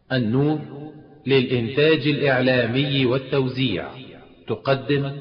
النور للإنتاج الإعلامي والتوزيع تقدم.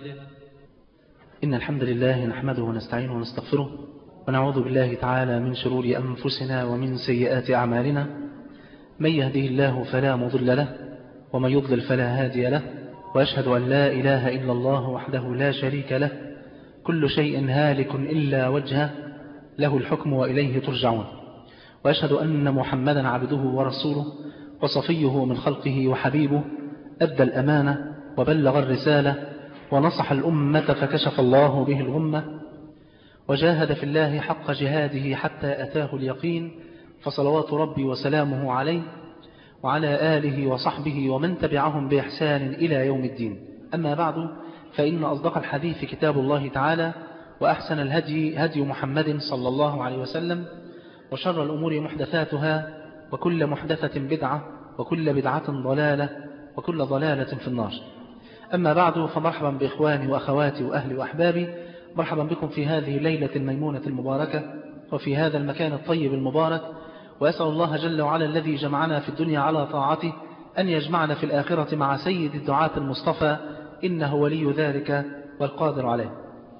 إن الحمد لله نحمده ونستعينه ونستغفره ونعوذ بالله تعالى من شرور أنفسنا ومن سيئات أعمالنا. من يهده الله فلا مضل له ومن يضلل فلا هادي له، وأشهد أن لا إله إلا الله وحده لا شريك له، كل شيء هالك إلا وجهه، له الحكم وإليه ترجعون. وأشهد أن محمدا عبده ورسوله وصفيه من خلقه وحبيبه، أدى الأمانة وبلغ الرسالة ونصح الأمة فكشف الله به الغمة، وجاهد في الله حق جهاده حتى أتاه اليقين، فصلوات ربي وسلامه عليه وعلى آله وصحبه ومن تبعهم بإحسان إلى يوم الدين. أما بعد، فإن أصدق الحديث كتاب الله تعالى، وأحسن الهدي هدي محمد صلى الله عليه وسلم، وشر الأمور محدثاتها، وكل محدثة بدعة، وكل بدعة ضلالة، وكل ضلالة في النار. أما بعد، فمرحبا بإخواني وأخواتي وأهلي وأحبابي، مرحبا بكم في هذه الليلة الميمونة المباركة وفي هذا المكان الطيب المبارك. وأسأل الله جل وعلا الذي جمعنا في الدنيا على طاعته أن يجمعنا في الآخرة مع سيد الدعاة المصطفى، إنه ولي ذلك والقادر عليه.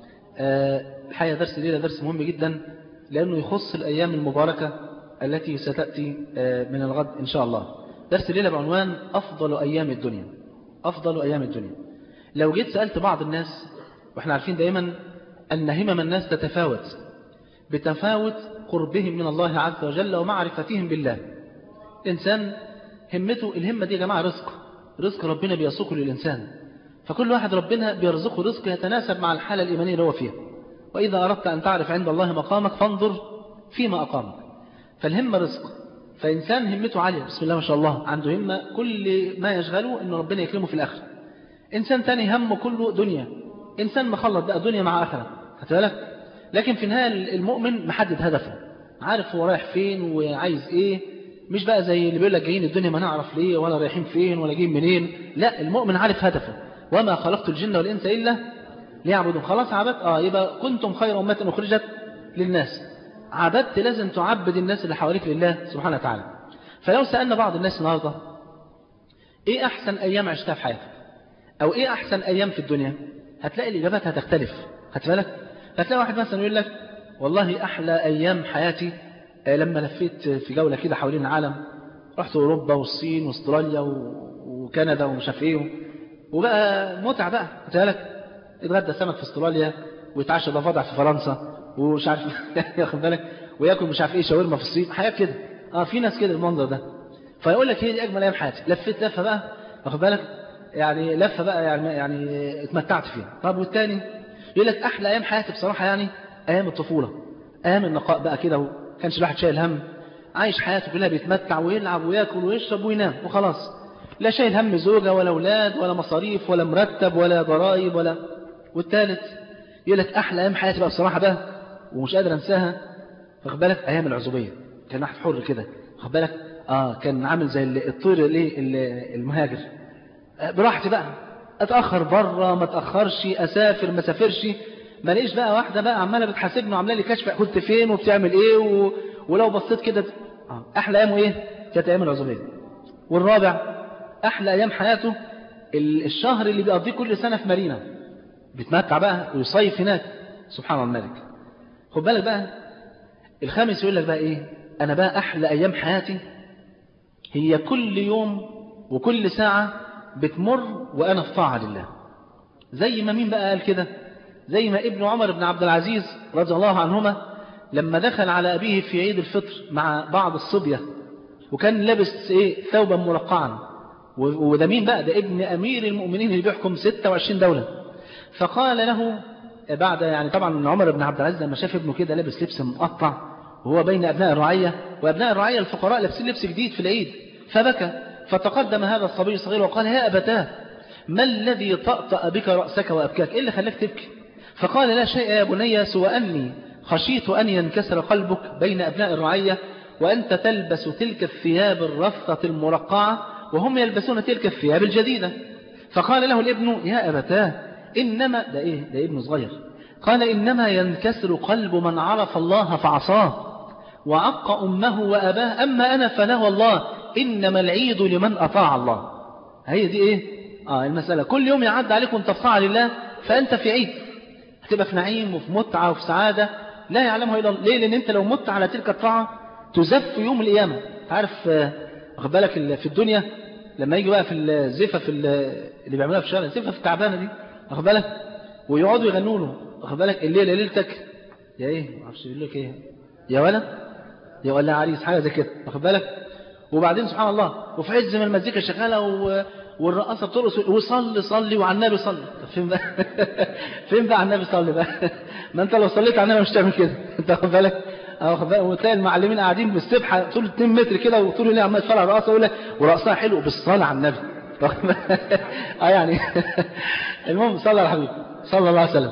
الحقيقة درس الليلة درس مهم جدا، لأنه يخص الأيام المباركة التي ستأتي من الغد إن شاء الله. درس الليلة بعنوان أفضل أيام الدنيا. أفضل أيام الدنيا. لو جيت سألت بعض الناس، وإحنا عارفين دائما أن همم الناس تتفاوت بتفاوت قربهم من الله عز وجل ومعرفتهم بالله. الإنسان همته، الهمة دي يا جماعة رزق ربنا بيسوقه للإنسان، فكل واحد ربنا بيرزقه رزق يتناسب مع الحالة الإيمانية اللي هو فيها. وإذا أردت أن تعرف عند الله مقامك فانظر فيما أقامك. فالهمة رزق، فإنسان همته عالية بسم الله ما شاء الله، عنده همة كل ما يشغله أن ربنا يكرمه في الآخرة. إنسان تاني همه كله دنيا، إنسان مخلط بقى دنيا مع آخرة، هتبالك. لكن في النهاية المؤمن محدد هدفه، عارف هو رايح فين وعايز إيه، مش بقى زي اللي بيقول لك جايين الدنيا ما نعرف ليه ولا رايحين فين ولا جايين منين. لا، المؤمن عارف هدفه. وما خلقت الجن والإنس إلا ليعبدون. خلاص عبدت، يبقى كنتم خير أمة أخرجت للناس. عبدت، لازم تعبد الناس اللي حواليك لله سبحانه وتعالى. فلو سألنا بعض الناس النهارده إيه أحسن أيام عشتها في حياتك، أو إيه أحسن أيام في الدنيا، هتلاقي الإجابات هتختلف. هتفالك، هتلاقي واحد مثلا يقول لك والله أحلى أيام حياتي لما لفيت في جولة كده حوالين العالم، رحت أوروبا والصين واستراليا وكندا ومش عارف إيه، وبقى متعة بقى. هتفالك، يتغدى سمك في استراليا ويتعشى ضفادع في فرنسا ومش عارف ياخد بالك، وياكل مش عارف ايه شاورما في الصين، حياة كده. في ناس كده المنظر ده. فيقول لك هي دي اجمل ايام حياتي، لفيت لفه بقى، واخد بالك، يعني لفه بقى، يعني اتمتعت فيها. طب والتاني يقول لك احلى ايام حياتي بصراحه يعني ايام الطفوله، ايام النقاء بقى كده، وكانش الواحد شايل هم، عايش حياته كلها بيتمتع ويلعب وياكل ويشرب وينام وخلاص، لا شايل هم زوجه ولا اولاد ولا مصاريف ولا مرتب ولا ضرائب ولا. والثالث يقول لك احلى ايام حياتي بقى بصراحه بقى ومش قادر انساها، واخد بالك، ايام العزوبيه. كان واحد حر كده، واخد بالك، كان عامل زي الطير المهاجر، براحتي بقى، اتاخر بره ما اتاخرش، اسافر ما سافرش، ما ليش بقى واحده بقى عماله بتحاسبني وعامله لي كشف كنت فين وبتعمل ايه ولو بصيت كده. احلى ايام ايه؟ كانت ايام العزوبيه. والرابع احلى ايام حياته الشهر اللي بيقضيه كل سنه في مارينا، بيتمتع بقى ويصيف هناك، سبحان الملك. خد بالك بقى، الخامس يقول لك بقى ايه؟ انا بقى احلى ايام حياتي هي كل يوم وكل ساعة بتمر وانا في طاعة لله. زي ما مين بقى قال كده؟ زي ما ابن عمر بن عبد العزيز رضي الله عنهما لما دخل على ابيه في عيد الفطر مع بعض الصبية، وكان لابس ايه؟ ثوبا مرقعا. وده مين بقى؟ ده ابن امير المؤمنين اللي بيحكم 26 دولة. فقال له بعد، يعني طبعا عمر بن عبد العزيز لما شاف ابنه كده لابس لبس مقطع وهو بين أبناء الرعية، وأبناء الرعية الفقراء لابسين لبس جديد في العيد، فبكى. فتقدم هذا الصبي الصغير وقال يا أبتاه، ما الذي طأطأ بك رأسك وأبكاك؟ إيه اللي خلاك تبكي؟ فقال لا شيء يا بني سوى أني خشيت أن ينكسر قلبك بين أبناء الرعية وأنت تلبس تلك الثياب الرفة المرقعة وهم يلبسون تلك الثياب الجديدة. فقال له الابن يا أبتاه إنما ده إيه؟ ده ابن صغير. قال إنما ينكسر قلب من عرف الله فعصاه وعق أمه وأباه، أما أنا فلا والله إنما العيد لمن أطاع الله. هي دي إيه؟ المسألة كل يوم يعد عليك وانت في طاعة لله فأنت في عيد، هتبقى في نعيم وفي متعة وفي سعادة لا يعلمها إلا الله. ليه؟ لأن أنت لو مت على تلك الطاعة تزف يوم القيامة. عارف واخد بالك في الدنيا لما يجي بقى في الزفة اللي بيعملوها في الشارع، الزفة في التعبانة دي واخد بالك، ويقعدوا يغنوا له واخد بالك الليلة ليلتك يا إيه معرفش يقول لك إيه يا ولا يا ولا عريس حاجة زي كده واخد بالك. وبعدين سبحان الله وفي عز ما المزيكا شغالة والرقاصة بترقص وصلي صلي وعلى النبي صلي. فين بقى فين بقى على النبي صلي بقى؟ ما انت لو صليت على النبي مش تعمل كده انت واخد بالك. وتلاقي المعلمين قاعدين بالسبحه طول 2 متر كده وطول الليل عمال يتفرج على الرقاصه يقول ورقصها حلو بالصلاه على النبي يعني المهم صلى على الحبيب صلى الله عليه وسلم.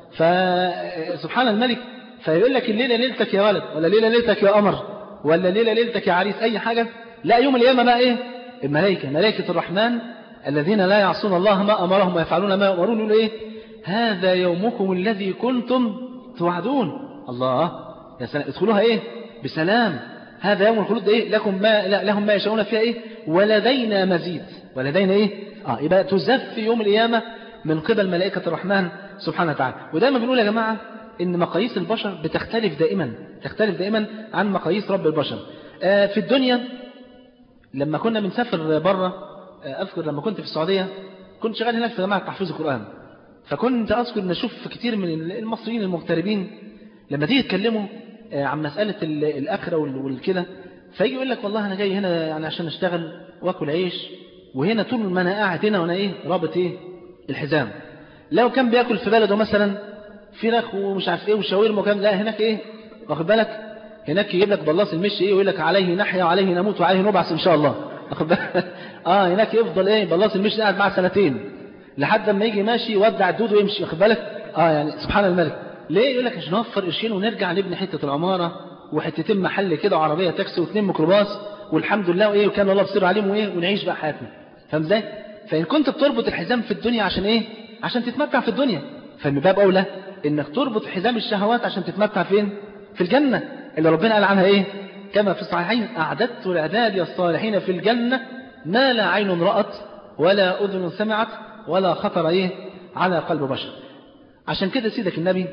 فسبحان الملك فيقول لك الليله ليلتك يا ولد، ولا ليله ليلتك يا قمر، ولا ليله ليلتك يا عريس، اي حاجه. لا يوم القيامه بقى ايه؟ الملائكه ملائكه الرحمن الذين لا يعصون الله ما امرهم ويفعلون ما يؤمرون يقولوا ايه؟ هذا يومكم الذي كنتم توعدون. الله يا سلام، ادخلوها ايه؟ بسلام. هذا يوم الخلود ايه؟ لهم ما يشاءون فيها ايه؟ ولدينا مزيد. ولدينا ايه؟ يبقى تزف يوم القيامه من قبل ملائكه الرحمن سبحانه وتعالى. ودايما بنقول يا جماعه ان مقاييس البشر بتختلف دائما عن مقاييس رب البشر. في الدنيا لما كنا بنسافر بره، اذكر لما كنت في السعوديه كنت شغال هناك في جماعه تحفيظ القران، فكنت اذكر ان اشوف كتير من المصريين المغتربين لما تيجي يتكلموا عن مساله الاخره والكده، فيجي يقول لك والله انا جاي هنا يعني عشان اشتغل واكل عيش، وهنا طول ما انا قاعد هنا وانا ايه رابط ايه الحزام. لو كان بياكل في بلده مثلا فراخ ومش عارف ايه وشاورما وكام، لا هناك ايه واخد بالك، هناك يجيب لك بلاص المشي ايه ويقول لك عليه نحيا وعليه نموت وعليه نبعث ان شاء الله واخد بالك. هناك يفضل ايه بلاص المشي قاعد معاه 2 سنين لحد ما يجي ماشي يودع الدود ويمشي واخد بالك. يعني سبحان الملك. ليه؟ يقول لك عشان نوفر قرشين ونرجع نبني حته العماره وحتتين محل كده وعربيه تاكسي و2 ميكروباص والحمد لله وايه وكان الله بصير عليهم وايه ونعيش بقى حياتنا. فاهم ازاي؟ فان كنت بتربط الحزام في الدنيا عشان ايه؟ عشان تتمتع في الدنيا، فمن باب اولى انك تربط حزام الشهوات عشان تتمتع فين؟ في الجنه اللي ربنا قال عنها ايه؟ كما في الصحيحين اعددت لعبادي الصالحين في الجنه ما لا عين رأت ولا اذن سمعت ولا خطر ايه على قلب بشر. عشان كده سيدك النبي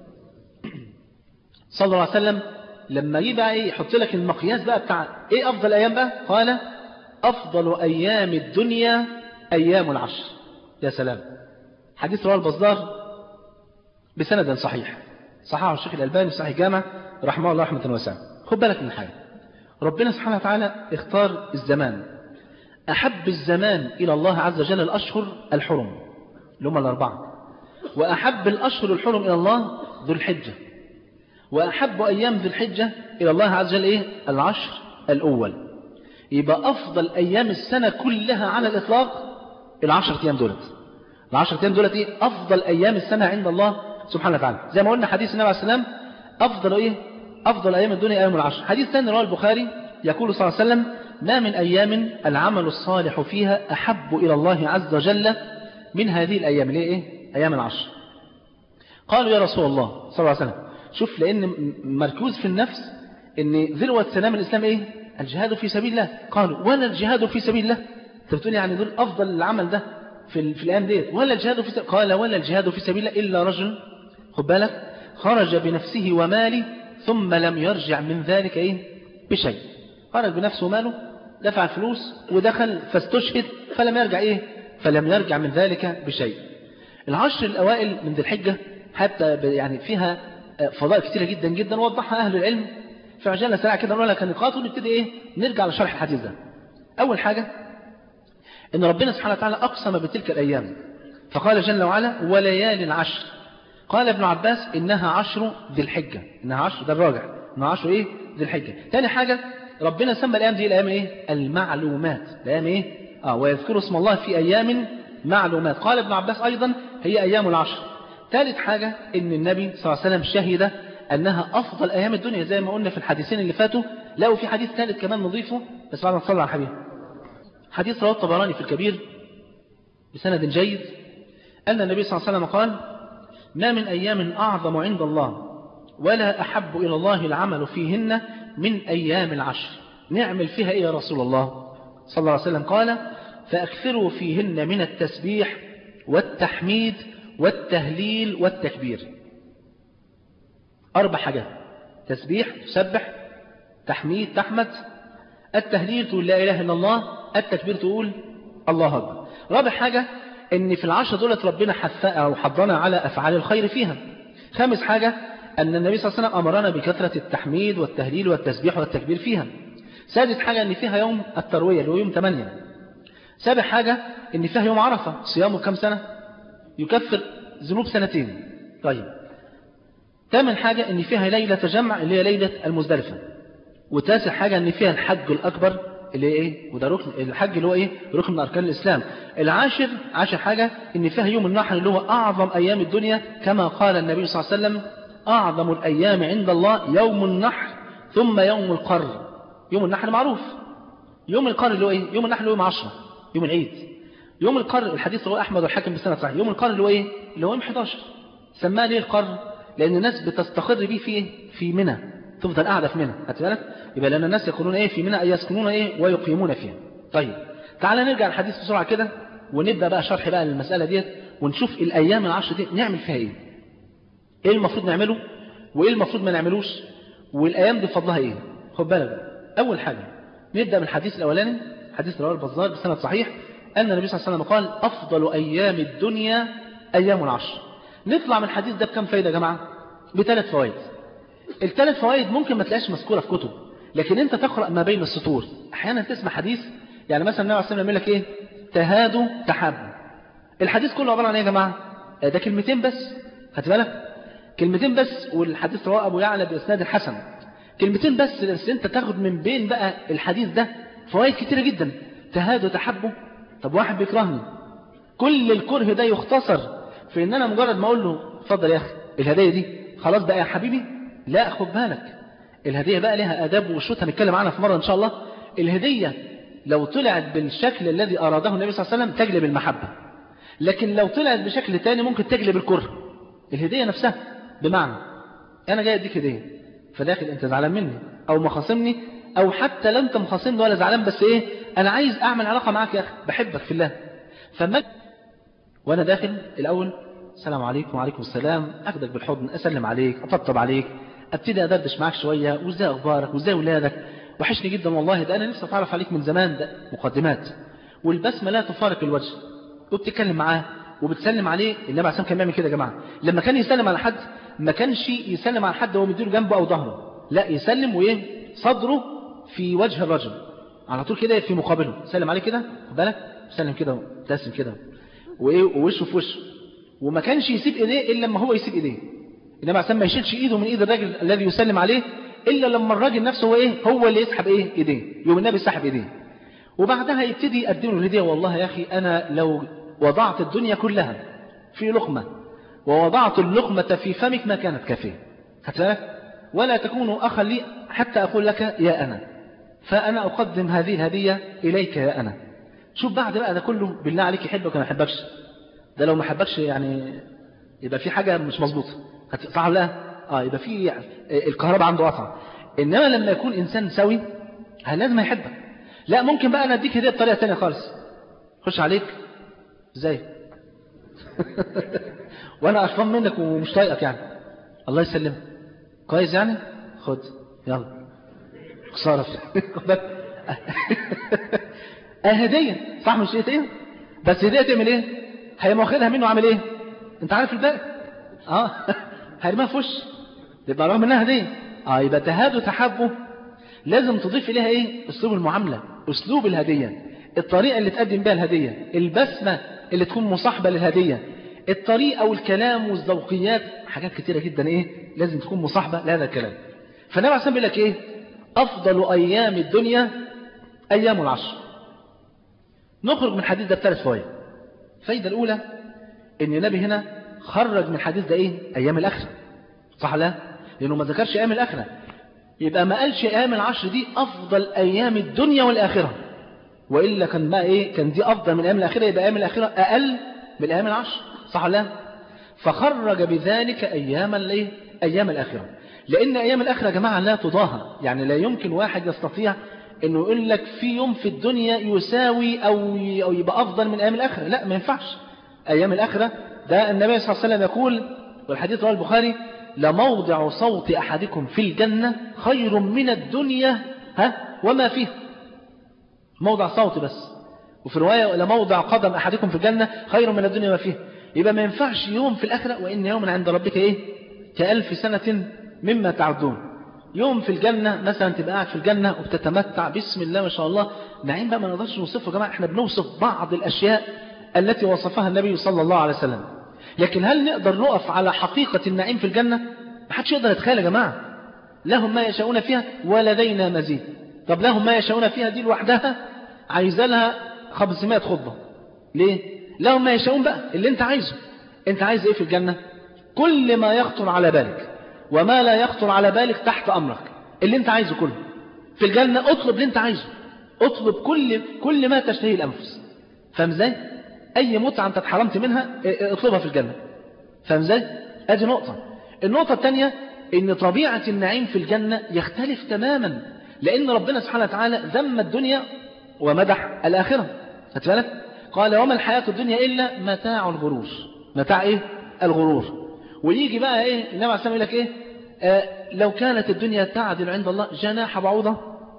صلى الله عليه وسلم لما يبقى ايه يحط لك المقياس بقى بتاع ايه افضل ايام بقى، قال افضل ايام الدنيا ايام العشر. يا سلام. حديث رواه البزار بسند صحيح، صححه الشيخ الألباني في صحيح جامع رحمه الله رحمة واسعة. خد بالك من حاجة، ربنا سبحانه وتعالى اختار الزمان، أحب الزمان إلى الله عز وجل الأشهر الحرم اللي هم ال4، وأحب الأشهر الحرم إلى الله ذو الحجة، وأحب أيام ذو الحجة إلى الله عز وجل إيه؟ العشر الأول. يبقى أفضل أيام السنة كلها على الإطلاق ال10 أيام دولت. ال10 أيام دولت إيه؟ أفضل أيام السنة عند الله سبحانه وتعالى. زي ما قلنا حديث النبي عليه السلام أفضل إيه؟ أفضل أيام الدنيا أيام العشر. حديث ثاني رواه البخاري يقول صلى الله عليه وسلم ما من أيام العمل الصالح فيها أحب إلى الله عز وجل من هذه الأيام اللي إيه؟ أيام العشر. قالوا يا رسول الله صلى الله عليه وسلم شوف، لأن مركوز في النفس إن ذروة سلام الإسلام إيه؟ الجهاد في سبيل الله. قالوا ولا الجهاد في سبيل الله؟ أنت بتقول يعني دول أفضل العمل ده في الأيام ديت، ولا الجهاد في سبيل؟ قال ولا الجهاد في سبيل الله إلا رجل خد بالك خرج بنفسه وماله ثم لم يرجع من ذلك إيه؟ بشيء. خرج بنفسه وماله دفع الفلوس ودخل فاستشهد فلم يرجع إيه؟ فلم يرجع من ذلك بشيء. العشر الأوائل من ذي الحجة حتى يعني فيها فضائل كثيرة جدا جدا وضحها أهل العلم في عجالة سريعة كده نقول لك النقاط ونبتدي إيه؟ نرجع لشرح الحديث ده. أول حاجة إن ربنا سبحانه وتعالى أقسم بتلك الأيام فقال جل وعلا وليالي العشر. قال ابن عباس إنها 10 ذي الحجة، إنها 10 ده الراجع، إنها 10 إيه؟ ذي الحجة. تاني حاجة ربنا سمى الأيام دي الأيام إيه؟ المعلومات. الأيام إيه؟ ويذكر اسم الله في أيام معلومات. قال ابن عباس أيضا هي أيام العشر. ثالث حاجة إن النبي صلى الله عليه وسلم شهد أنها أفضل أيام الدنيا زي ما قلنا في الحديثين اللي فاتوا. لو في حديث ثالث كمان نضيفه بس بعد ما نصلي على الحبيب. حديث رواه الطبراني في الكبير بسند جيد أن النبي صلى الله عليه وسلم قال ما من أيام أعظم عند الله ولا أحب إلى الله العمل فيهن من أيام العشر. نعمل فيها إيه يا رسول الله صلى الله عليه وسلم؟ قال فأكثروا فيهن من التسبيح والتحميد والتهليل والتكبير. 4 حاجات: تسبيح تسبح، تحميد تحمد، التهليل تقول لا إله إلا الله، التكبير تقول الله أكبر. رابع حاجة إن في العشر دولة ربنا حضنا على أفعال الخير فيها. 5 حاجة أن النبي صلى الله عليه وسلم أمرنا بكثرة التحميد والتهليل والتسبيح والتكبير فيها. 6 حاجة أن فيها يوم التروية اللي هو يوم 8. 7 حاجة أن فيها يوم عرفة صيامه كم سنة؟ يكفر ذنوب 2 سنين. طيب 8 حاجة أن فيها ليلة جمع اللي هي ليلة المزدلفة. و9 حاجة أن فيها الحج الأكبر اللي إيه؟ وده ركن الحج اللي هو إيه؟ ركن من أركان الإسلام. 10 حاجة أن فيها يوم النحر اللي هو أعظم أيام الدنيا، كما قال النبي صلى الله عليه وسلم أعظم الأيام عند الله يوم النحر ثم يوم القر. يوم النحر معروف، يوم القر اللي هو إيه؟ يوم النحر اللي هو يوم 10 يوم العيد. يوم القر الحديث رواه أحمد والحاكم بسند صحيح. يوم القر اللي هو إيه؟ اللي هو يوم 11. سماه ليه القر؟ لأن الناس بتستقر بيه في منى، تفضل قاعدة في منى. هتبالك؟ يبقى لأن الناس يقولون إيه في منى أي يسكنون إيه ويقيمون فيها. طيب تعالى نرجع الحديث بسرعة كده ونبدأ بقى شرح بقى للمسألة ديت ونشوف الأيام 10 دي نعمل فيها إيه. إيه المفروض نعمله وإيه المفروض ما نعملوش والأيام دي فضلها إيه. خد بالك بقى. أول حاجة نبدأ من الحديث الأولاني، حديث رواه البزار بسند صحيح أن النبي صلى الله عليه وسلم قال أفضل أيام الدنيا أيام 10. نطلع من الحديث ده بكم فايدة يا جماعة؟ ب3 فوائد. ال3 فوائد ممكن ما تلاقيش مذكورة في كتب، لكن أنت تقرأ ما بين السطور. أحيانا تسمع حديث يعني مثلا النبي عليه الصلاة والسلام يقول لك إيه؟ تهادوا تحابوا. الحديث كله عبارة عن إيه يا جماعة؟ ده كلمتين بس. خدت بالك؟ كلمتين بس، والحديث رواه أبو يعلى بإسناد حسن. كلمتين بس أنت تاخد من بين بقى الحديث ده فوائد كتيرة جدا. تهادوا تحبوا. طب واحد بيكرهني، كل الكره ده يختصر في ان انا مجرد ما اقول له اتفضل يا اخي الهديه دي خلاص بقى يا حبيبي. لا خد بالك، الهديه بقى لها اداب وشروط هنتكلم عنها في مره ان شاء الله. الهديه لو طلعت بالشكل الذي اراده النبي صلى الله عليه وسلم تجلب المحبه، لكن لو طلعت بشكل تاني ممكن تجلب الكره. الهديه نفسها بمعنى انا جاي اديك هديه فداخل انت زعلان مني او مخاصمني، او حتى لا انت مخاصمني ولا زعلان، بس ايه انا عايز اعمل علاقه معاك يا اخي، بحبك في الله. فما وانا داخل الاول السلام عليكم وعليكم السلام، اخدك بالحضن، اسلم عليك، اطبطب عليك، ابتدي ادردش معاك شويه، وازاي اخبارك وازاي ولادك، وحشني جدا والله، ده انا نفسي اتعرف عليك من زمان. ده مقدمات، والبسمه لا تفارق الوجه، وبتتكلم معاه وبتسلم عليه. النبي عليه الصلاه والسلام كان بيعمل كده يا جماعه. لما كان يسلم على حد ما كانش يسلم على حد وهو مديله جنبه او ظهره، لا يسلم وايه صدره في وجه الرجل على طول كده في مقابله، سلم عليه كده خد بالك، سلم كده وابتسم كده وايه ووشه في وشه، وما كانش يسيب ايديه الا لما هو يسيب ايديه. انما عشان ما يشيلش ايده من ايد الراجل الذي يسلم عليه الا لما الراجل نفسه هو ايه هو اللي يسحب ايه ايديه، يوم النبي سحب ايديه، وبعدها يبتدي يقدم له الهديه. والله يا اخي انا لو وضعت الدنيا كلها في لقمه ووضعت اللقمه في فمك ما كانت كافيه، خدت ولا تكون اخا لي حتى اقول لك يا انا، فانا اقدم هذه الهديه اليك يا انا. شوف بعد بقى ده كله بالله عليك يحبك ولا ما يحبكش؟ ده لو ما حبكش يعني يبقى في حاجه مش مظبوطه، صح ولا لا؟ يبقى في يعني الكهرباء عنده قطع. انما لما يكون انسان سوي لازم يحبك. لا ممكن بقى انا اديك هديه بطريقه ثانيه خالص، خش عليك ازاي وانا قرفان منك ومش طايقك يعني، الله يسلمك كويس يعني، خد يلا خساره هديه صح مش هديه، بس هديه تعمل ايه؟ هي واخدها منه عامل ايه؟ انت عارف الباقي هيرميها في وش، يبقى رغم انها هديه يبقى تهادوا تحبه لازم تضيف اليها ايه؟ اسلوب المعامله، اسلوب الهديه، الطريقه اللي تقدم بها الهديه، البسمه اللي تكون مصاحبه للهديه، الطريقه والكلام والذوقيات، حاجات كتيره جدا ايه لازم تكون مصاحبه لهذا الكلام. فالنبي عليه الصلاه والسلام بيقول لك ايه؟ افضل ايام الدنيا ايام العشر. نخرج من الحديث ده بثلاث فوائد. الفايده الاولى ان النبي هنا خرج من الحديث ده ايه؟ ايام الاخره، صح لا؟ لانه ما ذكرش ايام الاخره، يبقى ما قالش ايام العشر دي افضل ايام الدنيا والاخره، والا كان بقى ايه؟ كان دي افضل من ايام الاخره، يبقى ايام الاخره اقل من ايام العشر، صح ولا لا؟ فخرج بذلك ايام الايه؟ ايام الاخره، لان ايام الاخره يا جماعه لا تضاهى، يعني لا يمكن واحد يستطيع إنه يقول لك في يوم في الدنيا يساوي أو يبقى أفضل من أيام الآخرة. لا، ما ينفعش. أيام الآخرة ده النبي صلى الله عليه وسلم يقول، والحديث رواه البخاري: لموضع صوت أحدكم في الجنة خير من الدنيا وما فيه. موضع صوت بس. وفي رواية: لموضع قدم أحدكم في الجنة خير من الدنيا وما فيه. يبقى ما ينفعش يوم في الآخرة، وإن يوما عند ربك كألف سنة مما تعدون. يوم في الجنة مثلا تبقى قاعد في الجنة وبتتمتع بسم الله ما شاء الله، نعيم بقى ما نقدرش نوصفه يا جماعة. احنا بنوصف بعض الأشياء التي وصفها النبي صلى الله عليه وسلم، لكن هل نقدر نقف على حقيقة النعيم في الجنة؟ ما حدش يقدر يتخيل يا جماعة. لهم ما يشاءون فيها ولدينا مزيد. طب لهم ما يشاءون فيها دي لوحدها عايزة لها 500 خطبة. ليه؟ لهم ما يشاءون بقى اللي انت عايزه. انت عايز ايه في الجنة؟ كل ما يخطر على بالك وما لا يخطر على بالك تحت أمرك، اللي انت عايزه كله في الجنة. اطلب اللي انت عايزه، اطلب كل ما تشتهي الأنفس. فاهم ازاي؟ أي متعة انت اتحرمت منها اطلبها في الجنة. فاهم ازاي؟ ادي نقطة. النقطة الثانية ان طبيعة النعيم في الجنة يختلف تماما، لأن ربنا سبحانه وتعالى ذم الدنيا ومدح الآخرة. هتفعلك؟ قال: وما الحياة الدنيا إلا متاع الغرور. متاع ايه؟ الغرور. ويجي بقى ايه النبي عليه الصلاة والسلام يقول لك ايه؟ لو كانت الدنيا تعدل عند الله جناح بعوضة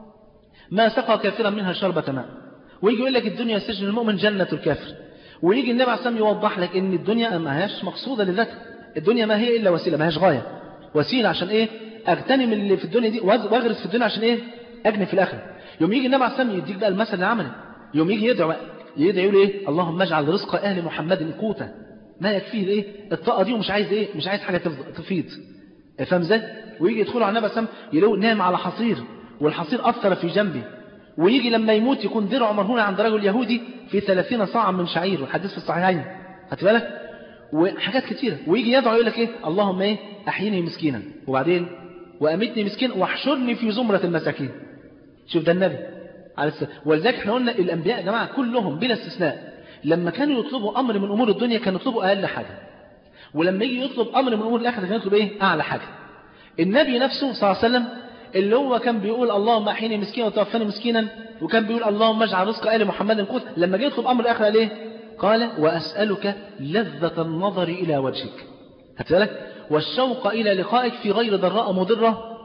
ما سقى كافرا منها شربة ماء. ويجي يقول لك الدنيا سجن المؤمن جنة الكافر. ويجي النبي عليه الصلاة والسلام يوضح لك ان الدنيا ما هيش مقصودة لذاتها. الدنيا ما هي إلا وسيلة، ما هيش غاية. وسيلة عشان ايه؟ اغتنم اللي في الدنيا دي واغرس في الدنيا عشان ايه؟ اجني في الآخرة. يوم يجي النبي عليه الصلاة والسلام يديك بقى المثل العملي. يوم يجي يدعو يقول ايه؟ اللهم اجعل رزق اهل محمد قوتا ما يكفيه ايه الطاقه دي، ومش عايز ايه؟ مش عايز حاجه تفيض. فاهم ازاي؟ ويجي يدخلوا على النبي صلى الله عليه وسلم يلاقوا نام على حصير، والحصير اثر في جنبه. ويجي لما يموت يكون درعه مرهونه عند رجل يهودي في 30 صاعا من شعير، والحديث في الصحيحين. خدت بالك؟ وحاجات كتيره. ويجي يدعو يقول لك ايه؟ اللهم ايه؟ احيني مسكينا، وبعدين وامتني مسكين، واحشرني في زمره المساكين. شوف ده النبي عليه السلام. ولذلك احنا قلنا الانبياء يا جماعه كلهم بلا استثناء لما كانوا يطلبوا أمر من أمور الدنيا كانوا يطلبوا أقل حاجة، ولما يجي يطلب أمر من أمور الآخرة كان يطلب إيه؟ أعلى حاجة. النبي نفسه صلى الله عليه وسلم اللي هو كان بيقول اللهم أحيني مسكينا وتوفني مسكينا، وكان بيقول اللهم اجعل رزق آل محمد قوت، لما جه يطلب أمر الآخرة ليه؟ قال: وأسألك لذة النظر إلى وجهك، هتسألك والشوق إلى لقائك في غير ضراء مضرة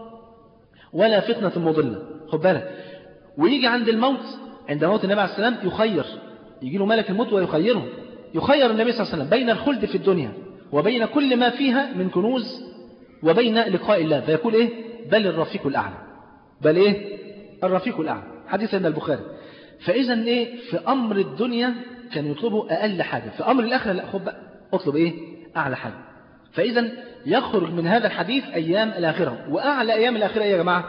ولا فتنة مضلة. خد بالك. ويجي عند الموت، عند موت النبي عليه السلام يخير، يجي له ملك الموت ويخيره. يخير النبي صلى الله عليه وسلم بين الخلد في الدنيا وبين كل ما فيها من كنوز وبين لقاء الله، فيقول ايه؟ بل الرفيق الأعلى. بل ايه؟ الرفيق الأعلى. حديث عند البخاري. فإذا ايه؟ في أمر الدنيا كان يطلبوا أقل حاجة، في أمر الآخرة لا، خد بقى اطلب ايه؟ أعلى حاجة. فإذا يخرج من هذا الحديث أيام الآخرة. وأعلى أيام الآخرة يا جماعة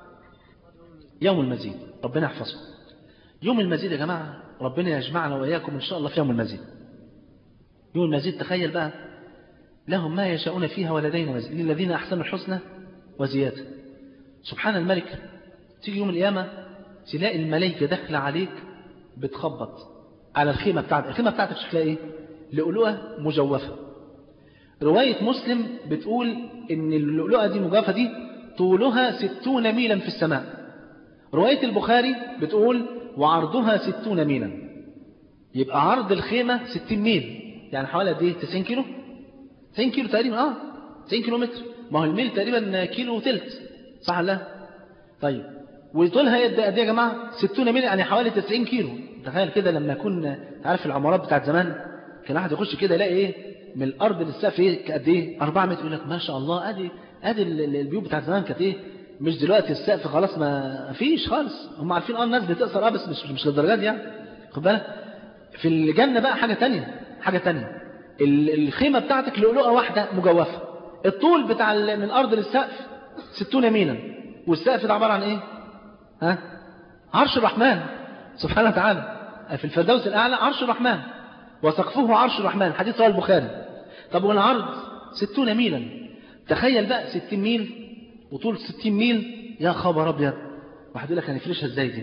يوم المزيد. ربنا يحفظه. يوم المزيد يا جماعة ربنا يجمعنا وإياكم إن شاء الله في يوم المزيد. يوم المزيد تخيل بقى، لهم ما يشاءون فيها ولدينا مزيد للذين أحسنوا الحسنى وزيادة. سبحان الملك. تيجي يوم القيامة تلاقي الملائكة داخلة عليك بتخبط على الخيمة بتاعتك. الخيمة بتاعتك شكلها إيه؟ لؤلؤة مجوفة. رواية مسلم بتقول إن اللؤلؤة دي مجوفة دي طولها 60 ميلا في السماء. رواية البخاري بتقول وعرضها 60 ميلا. يبقى عرض الخيمة 60 ميل، يعني حوالي قد ايه؟ 90 كيلو؟ 90 كيلو تقريبا. 90 كيلو متر. ما هو الميل تقريبا كيلو وثلث، صح ولا؟ طيب وطولها قد ايه يا جماعه؟ 60 ميل، يعني حوالي 90 كيلو. تخيل كده لما يكون عارف العمارات بتاعت زمان كان واحد يخش كده يلاقي ايه من الارض للسقف ايه قد ايه؟ 4 متر. يقول لك ما شاء الله ادي البيوت بتاعت زمان كانت ايه؟ مش دلوقتي السقف خلاص ما فيش خالص. هم عارفين الناس بتقصر بس مش للدرجات يعني. خد بالك. في الجنة بقى حاجة تانية. الخيمة بتاعتك لؤلؤة واحدة مجوفة. الطول بتاع من الأرض للسقف 60 ميلا، والسقف ده عبارة عن ايه؟ عرش الرحمن سبحانه وتعالى. في الفردوس الأعلى عرش الرحمن وسقفه عرش الرحمن. حديث رواه البخاري. طب والعرض 60 ميلا. تخيل بقى 60 ميل وطول 60 ميل. يا خبر ابيض. واحد يقول لك هنفرشها ازاي دي؟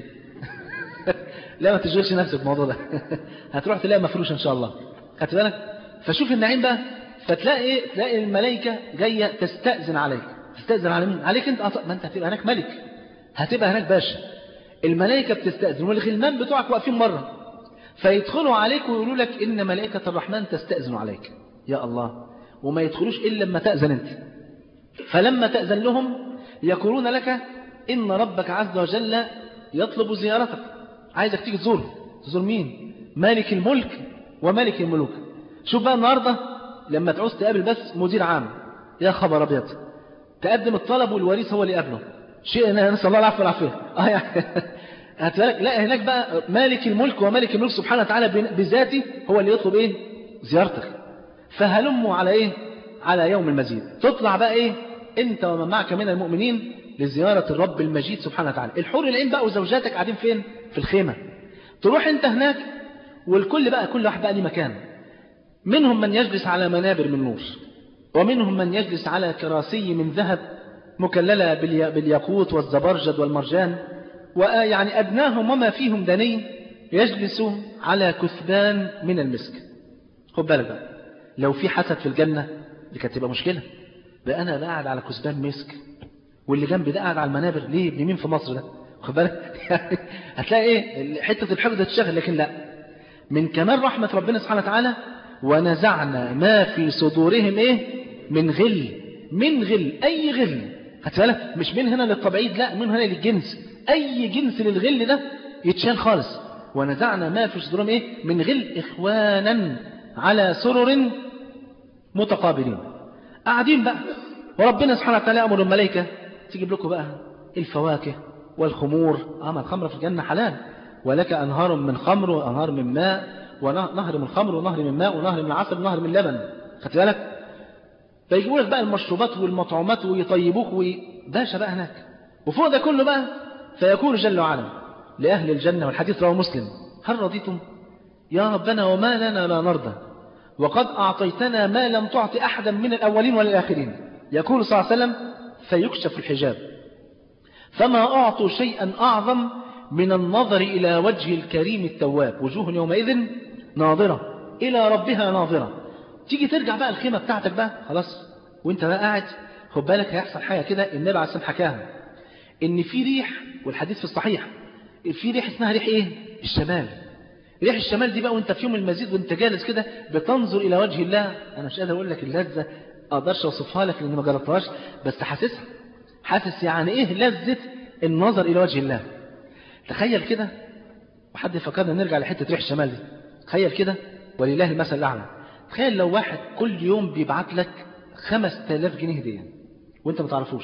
لا ما تشغلش نفسك بالموضوع ده. هتروح تلاقي مفروش ان شاء الله. خدت بالك؟ فشوف النعيم بقى. فتلاقي ايه؟ تلاقي الملائكه جايه تستأذن عليك. تستأذن على مين؟ عليك انت. ما انت هتبقى هناك ملك، هتبقى هناك باشا. الملائكة بتستأذن والغلمان بتوعك واقفين بره، فيدخلوا عليك ويقولوا لك إن ملائكة الرحمن تستأذن عليك. يا الله، وما يدخلوش إلا لما تأذن أنت. فلما تأذن لهم يقولون لك إن ربك عز وجل يطلب زيارتك، عايزك تيجي تزوره. تزور مين؟ مالك الملك ومالك الملوك. شوف بقى النهاردة لما تعوز تقابل بس مدير عام، يا خبر أبيض، تقدم الطلب والوريث هو اللي يقابله. شيء نسأل الله العفو والعافية. هتلاقي لا، هناك بقى مالك الملك ومالك الملك سبحانه وتعالى بذاته هو اللي يطلب إيه؟ زيارتك. فهلموا على إيه؟ على يوم المزيد. تطلع بقى إيه؟ أنت ومن معك من المؤمنين لزيارة الرب المجيد سبحانه وتعالى. الحور العين بقى وزوجاتك قاعدين فين؟ في الخيمة. تروح أنت هناك، والكل بقى كل واحد بقى ليه مكان. منهم من يجلس على منابر من نور، ومنهم من يجلس على كراسي من ذهب مكللة بالياقوت والزبرجد والمرجان، ويعني أدناهم وما فيهم دني يجلس على كثبان من المسك. خد بالك بقى، لو في حسد في الجنة دي كانت تبقى مشكلة. بقى أنا قاعد على كثبان مسك واللي جنبي ده قاعد على المنابر، ليه؟ ابن مين في مصر ده؟ خد بالك. هتلاقي إيه؟ حتة الحقد تشغل. لكن لا، من كمال رحمة ربنا سبحانه وتعالى ونزعنا ما في صدورهم إيه؟ من غل. من غل، أي غل. هتفعلها مش من هنا للطبعيد، لا، من هنا للجنس. أي جنس للغل ده يتشال خالص. ونزعنا ما في صدورهم إيه؟ من غل، إخوانا على سرر متقابلين. قاعدين بقى، وربنا سبحانه وتعالى أمر الملائكة تجيب لكم بقى الفواكه والخمور. ما الخمر في الجنة حلال، ولك أنهار من خمر وأنهار من ماء، ونهر من خمر ونهر من ماء ونهر من عسل ونهر من لبن. خدت بالك؟ فيجيبوا لك بقى المشروبات والمطعومات ويطيبوك وباشا بقى هناك. وفوق ده كله بقى فيكون جل وعلا لأهل الجنة، والحديث رواه مسلم: هل رضيتم؟ يا ربنا وما لنا لا نرضى، وقد أعطيتنا ما لم تعط أحدا من الأولين والآخرين. يقول صلى الله عليه وسلم: فيكشف الحجاب فما أعطوا شيئا أعظم من النظر إلى وجه الكريم التواب، وجوه يومئذ ناظرة إلى ربها ناظرة. تيجي ترجع بقى الخيمة بتاعتك بقى خلاص، وانت بقى قاعد، خد بالك هيحصل حاجة كده النبي عليه الصلاة والسلام حكاها، إن في ريح، والحديث في الصحيح، في ريح اسمها ريح إيه؟ الشمال. ريح الشمال دي بقى وانت في يوم المزيد وانت جالس كده بتنظر إلى وجه الله. أنا مش قادر أقول لك اللذة، أقدرش أوصفها لك لأني ما جربتهاش، بس حاسسها. حاسس يعني إيه لذة النظر إلى وجه الله. تخيل كده، وحد يفكرنا نرجع لحتة ريح الشمال دي. تخيل كده، ولله المثل الأعلى. تخيل لو واحد كل يوم بيبعت لك 5000 جنيه هدية وانت ما تعرفوش.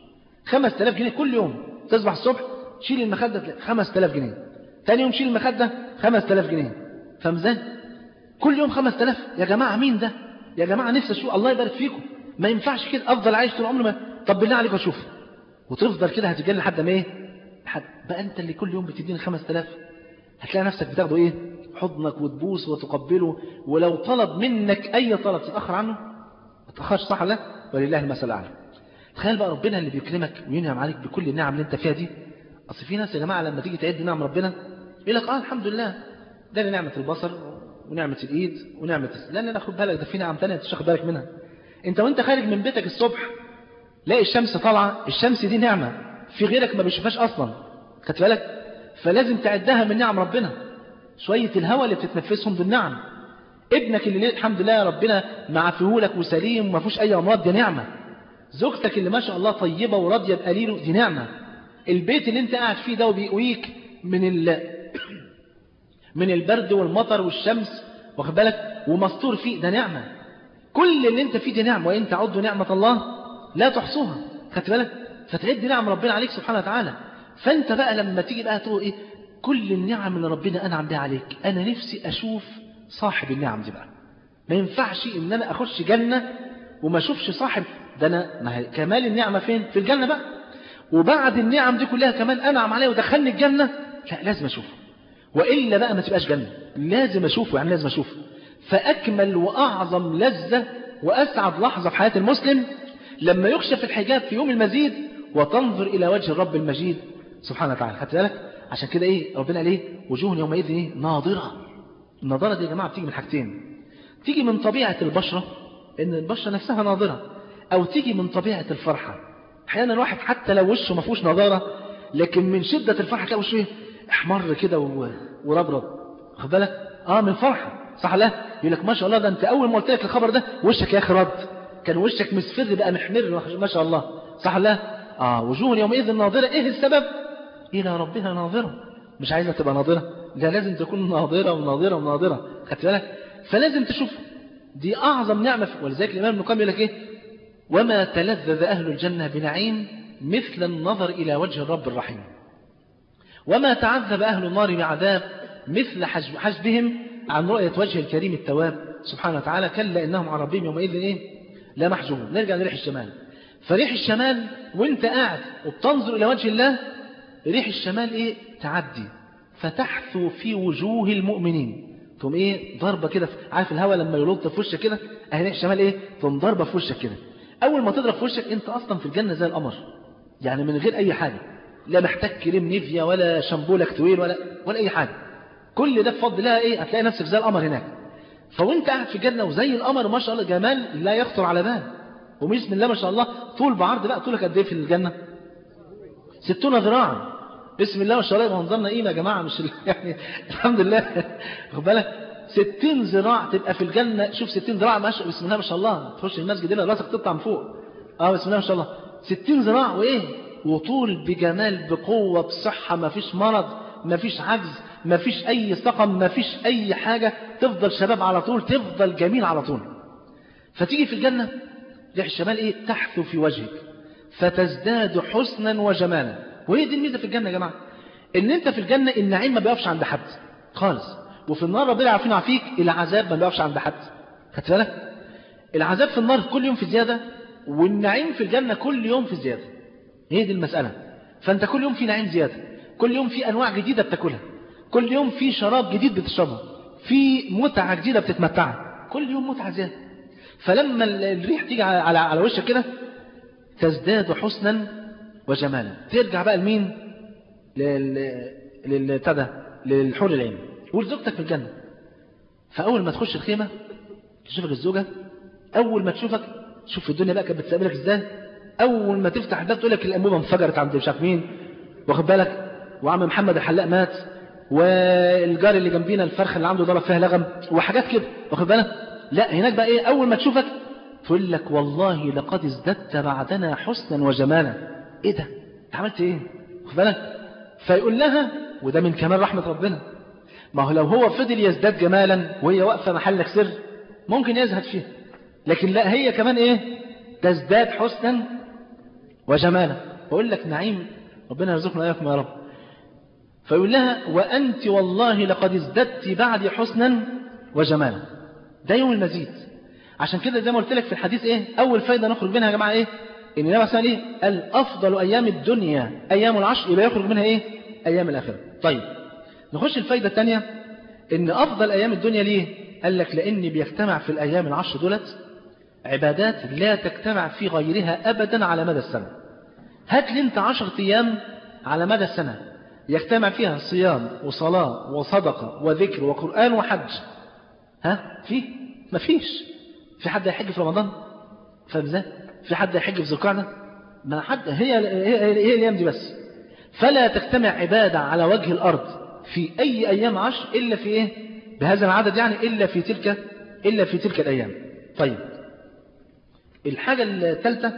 5000 جنيه كل يوم. تصبح الصبح شيل المخدة تلاقي 5000 جنيه، تاني يوم شيل المخدة 5000 جنيه. فاهم ازاي؟ كل يوم 5000. يا جماعة مين ده؟ يا جماعة نفسي اشوف. الله يبارك فيكم. ما ينفعش كده افضل عايش طول عمري. طب بالله عليك اشوف. وتفضل كده هتجي لحد ما ايه؟ لحد بقى انت اللي كل يوم بتديني 5000. هتلاقي نفسك بتاخده ايه؟ حضنك وتبوس وتقبله، ولو طلب منك اي طلب تتأخر عنه ما تتأخرش. صح ولا لا؟ ولله المثل الاعلى. تخيل بقى ربنا اللي بيكرمك وينعم عليك بكل النعم اللي انت فيها دي. اصل في ناس يا جماعه لما تيجي تعد نعم ربنا يقول لك الحمد لله، ده نعمه البصر ونعمه الايد ونعمه لا خد بالك، ده في نعم ثانيه انت مش واخد بالك منها. انت وانت خارج من بيتك الصبح لاقي الشمس طالعه، الشمس دي نعمه في غيرك ما بيشوفهاش اصلا. خدت بالك؟ فلازم تعدها من نعم ربنا. شويه الهواء اللي بتتنفسهم دول نعم. ابنك اللي الحمد لله ربنا معافيهولك وسليم وما فيهوش اي امراض دي نعمه. زوجتك اللي ما شاء الله طيبه وراضيه بقليله دي نعمه. البيت اللي انت قاعد فيه ده وبيقويك من البرد والمطر والشمس، واخد بالك، ومستور فيه، ده نعمه. كل اللي انت فيه دي نعمه، وان تعدوا نعمه الله لا تحصوها. خدت بالك؟ فتعد نعم ربنا عليك سبحانه وتعالى. فانت بقى لما تيجي بقى تقول ايه؟ كل النعم اللي ربنا انعم بها عليك، انا نفسي اشوف صاحب النعم دي بقى. ما ينفعش ان انا اخش جنه وما اشوفش صاحب ده. انا ما هي كمال النعمه فين؟ في الجنه بقى. وبعد النعم دي كلها كمان انعم عليا ودخلني الجنه، لا لازم اشوفه، والا بقى ما تبقاش جنه. لازم اشوفه، يعني لازم اشوفه. فاكمل واعظم لذه واسعد لحظه في حياه المسلم لما يكشف الحجاب في يوم المزيد وتنظر الى وجه الرب المجيد سبحانه وتعالى. خدت بالك؟ عشان كده ايه ربنا قال ايه؟ وجوه يومئذ ايه؟ ناظره. النظاره دي يا جماعه بتيجي من حاجتين. تيجي من طبيعه البشره، ان البشره نفسها ناظره، او تيجي من طبيعه الفرحه. احيانا الواحد حتى لو وشه ما فيهوش نظاره لكن من شدة الفرحة تلاقي وشه احمر كده وربرب، واخد بالك؟ من فرحة، صح؟ لا يقول لك ما شاء الله، ده انت اول ما قلت لك الخبر ده وشك يا اخي رد، كان وشك مصفر بقى محمر، ما شاء الله، صح؟ لا وجوه يومئذ ناظرة. ايه السبب؟ الى ربها ناظرة. مش عايزة تبقى ناظرة، لا لازم تكون ناظرة وناظرة وناظرة، خدت بالك؟ فلازم تشوف، دي اعظم نعمة. ولذلك الامام ابن القيم يقول لك ايه؟ وما تلذذ اهل الجنة بنعيم مثل النظر الى وجه الرب الرحيم، وما تعذب اهل النار بعذاب مثل حجبهم عن رؤية وجه الكريم التواب سبحانه وتعالى. كلا إنهم عن ربهم يومئذ إيه؟ لا محجوبون. نرجع لريح الشمال. فريح الشمال وانت قاعد وبتنظر إلى وجه الله، ريح الشمال إيه؟ تعدي فتحثو في وجوه المؤمنين، تقوم إيه؟ ضربة كده، عارف الهواء لما يلط في وشك كده، ريح الشمال إيه؟ تقوم ضربة في وشك كده. أول ما تضرب في وشك أنت أصلا في الجنة زي القمر، يعني من غير أي حاجة، لا محتاج كريم نيفيا ولا شامبو لاكتويل ولا أي حاجة. كل ده بفضل الله ايه؟ هتلاقي نفسك زي القمر هناك. فوانت قاعد في الجنه وزي القمر ما شاء الله، جمال لا يخطر على بال. وبسم الله ما شاء الله، طول بعرض بقى. طولك قد ايه في الجنه؟ 60 ذراعا. بسم الله ما شاء الله، يبقى منظرنا قيمه يا جماعه، مش يعني الحمد لله، واخد بالك؟ 60 ذراع تبقى في الجنه. شوف 60 ذراع، بسم الله ما شاء الله، تخش المسجد هنا راسك تطلع من فوق. بسم الله ما شاء الله، 60 ذراع وايه؟ وطول بجمال بقوه بصحه، ما فيش مرض، ما فيش عجز، ما فيش أي سقم، ما فيش أي حاجة، تفضل شباب على طول، تفضل جميل على طول. فتيجي في الجنة ريح الشمال إيه؟ تحثو في وجهك فتزداد حسنا وجمالا. وهي دي الميزة في الجنة يا جماعة، إن أنت في الجنة النعيم ما بيقفش عند حد خالص، وفي النار ربنا يعافينا ويعافيك العذاب ما بيقفش عند حد. خدت بالك؟ العذاب في النار كل يوم في زيادة، والنعيم في الجنة كل يوم في زيادة. هي دي المسألة. فأنت كل يوم في نعيم زيادة، كل يوم في أنواع جديدة بتاكلها، كل يوم في شراب جديد بتشربه، في متعة جديدة بتتمتعها، كل يوم متعة زيادة. فلما الريح تيجي على وشك كده تزداد حسنا وجمالا. ترجع بقى لمين؟ للحور العين ولزوجتك في الجنة. فأول ما تخش الخيمة تشوفك الزوجة، أول ما تشوفك تشوف في الدنيا بقى كانت بتستقبلك ازاي. أول ما تفتح الباب تقول لك الأنبوبة انفجرت عند مش عارف مين، واخد بالك؟ وعم محمد الحلاق مات، والجار اللي جنبينا الفرخه اللي عنده ضرب فيها لغم، وحاجات كده، واخد بالك؟ لا هناك بقى ايه؟ اول ما تشوفك تقول لك والله لقد ازددت بعدنا حسنا وجمالا. ايه ده؟ انت عملت ايه؟ واخد بالك؟ فيقول لها، وده من كمال رحمه ربنا، ما هو لو هو فضل يزداد جمالا وهي واقفه محلك سر ممكن يزهد فيها، لكن لا، هي كمان ايه؟ تزداد حسنا وجمالا. بقول لك نعيم، ربنا يرزقنا اياكم يا رب. فيقول لها وأنت والله لقد ازددت بعد حسنا وجمالا. ده يوم المزيد. عشان كده زي ما قلت لك في الحديث ايه؟ أول فايدة نخرج منها يا جماعة ايه؟ إن النبي صلى الله عليه وسلم قال أفضل أيام الدنيا أيام العشر، يبقى يخرج منها ايه؟ أيام الآخرة. طيب نخش الفايدة الثانية، إن أفضل أيام الدنيا ليه؟ قال لك لأن بيجتمع في الأيام العشر دولت عبادات لا تجتمع في غيرها أبدا على مدى السنة. هات لي انت 10 أيام على مدى السنة يجتمع فيها صيام وصلاة وصدقة وذكر وقرآن وحج، في؟ ما فيش. في حد يحج في رمضان؟ فاهم ازاي؟ في حد يحج في ذو القعدة؟ ما حد. هي الأيام دي بس. فلا تجتمع عبادة على وجه الأرض في أي أيام عشر إلا في إيه؟ بهذا العدد يعني، إلا في تلك الأيام. طيب الحاجة الثالثة،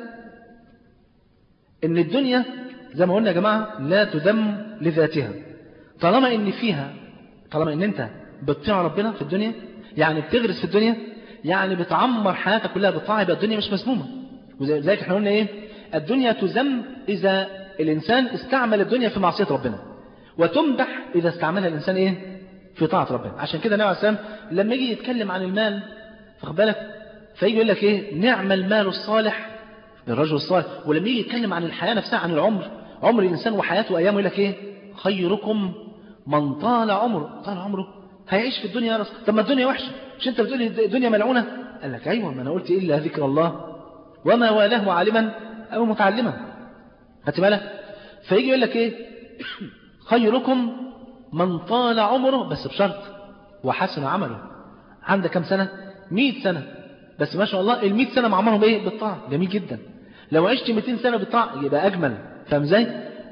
إن الدنيا زي ما قلنا يا جماعة لا تذم لذاتها. طالما إن أنت بتطيع ربنا في الدنيا، يعني بتغرس في الدنيا، يعني بتعمر حياتك كلها بالطاعة، يبقى الدنيا مش مسمومة. وزي احنا قلنا إيه؟ الدنيا تذم إذا الإنسان استعمل الدنيا في معصية ربنا، وتمدح إذا استعملها الإنسان إيه؟ في طاعة ربنا. عشان كده النبي عليه الصلاة والسلام لما يجي يتكلم عن المال، فاخد بالك، فيجي يقول لك إيه؟ نعم المال الصالح للرجل الصالح. ولما يجي يتكلم عن الحياة نفسها، عن عمر الإنسان وحياته وأيامه، يقول لك إيه؟ خيركم من طال عمره. هيعيش في الدنيا رأس. طب ما الدنيا وحشة، مش أنت بتقول الدنيا ملعونة؟ قال لك أيوة، ما أنا قلت إلا ذكر الله وما والاه عالما أو متعلما. خدت بالك؟ فيجي يقول لك إيه؟ خيركم من طال عمره، بس بشرط وحسن عمله. عندك كم سنة؟ 100 سنة، بس ما شاء الله ال100 سنة معمرهم إيه؟ بالطاعة. جميل جدا. لو عشت 200 سنة بالطاعة يبقى أجمل. فاهم ازاي؟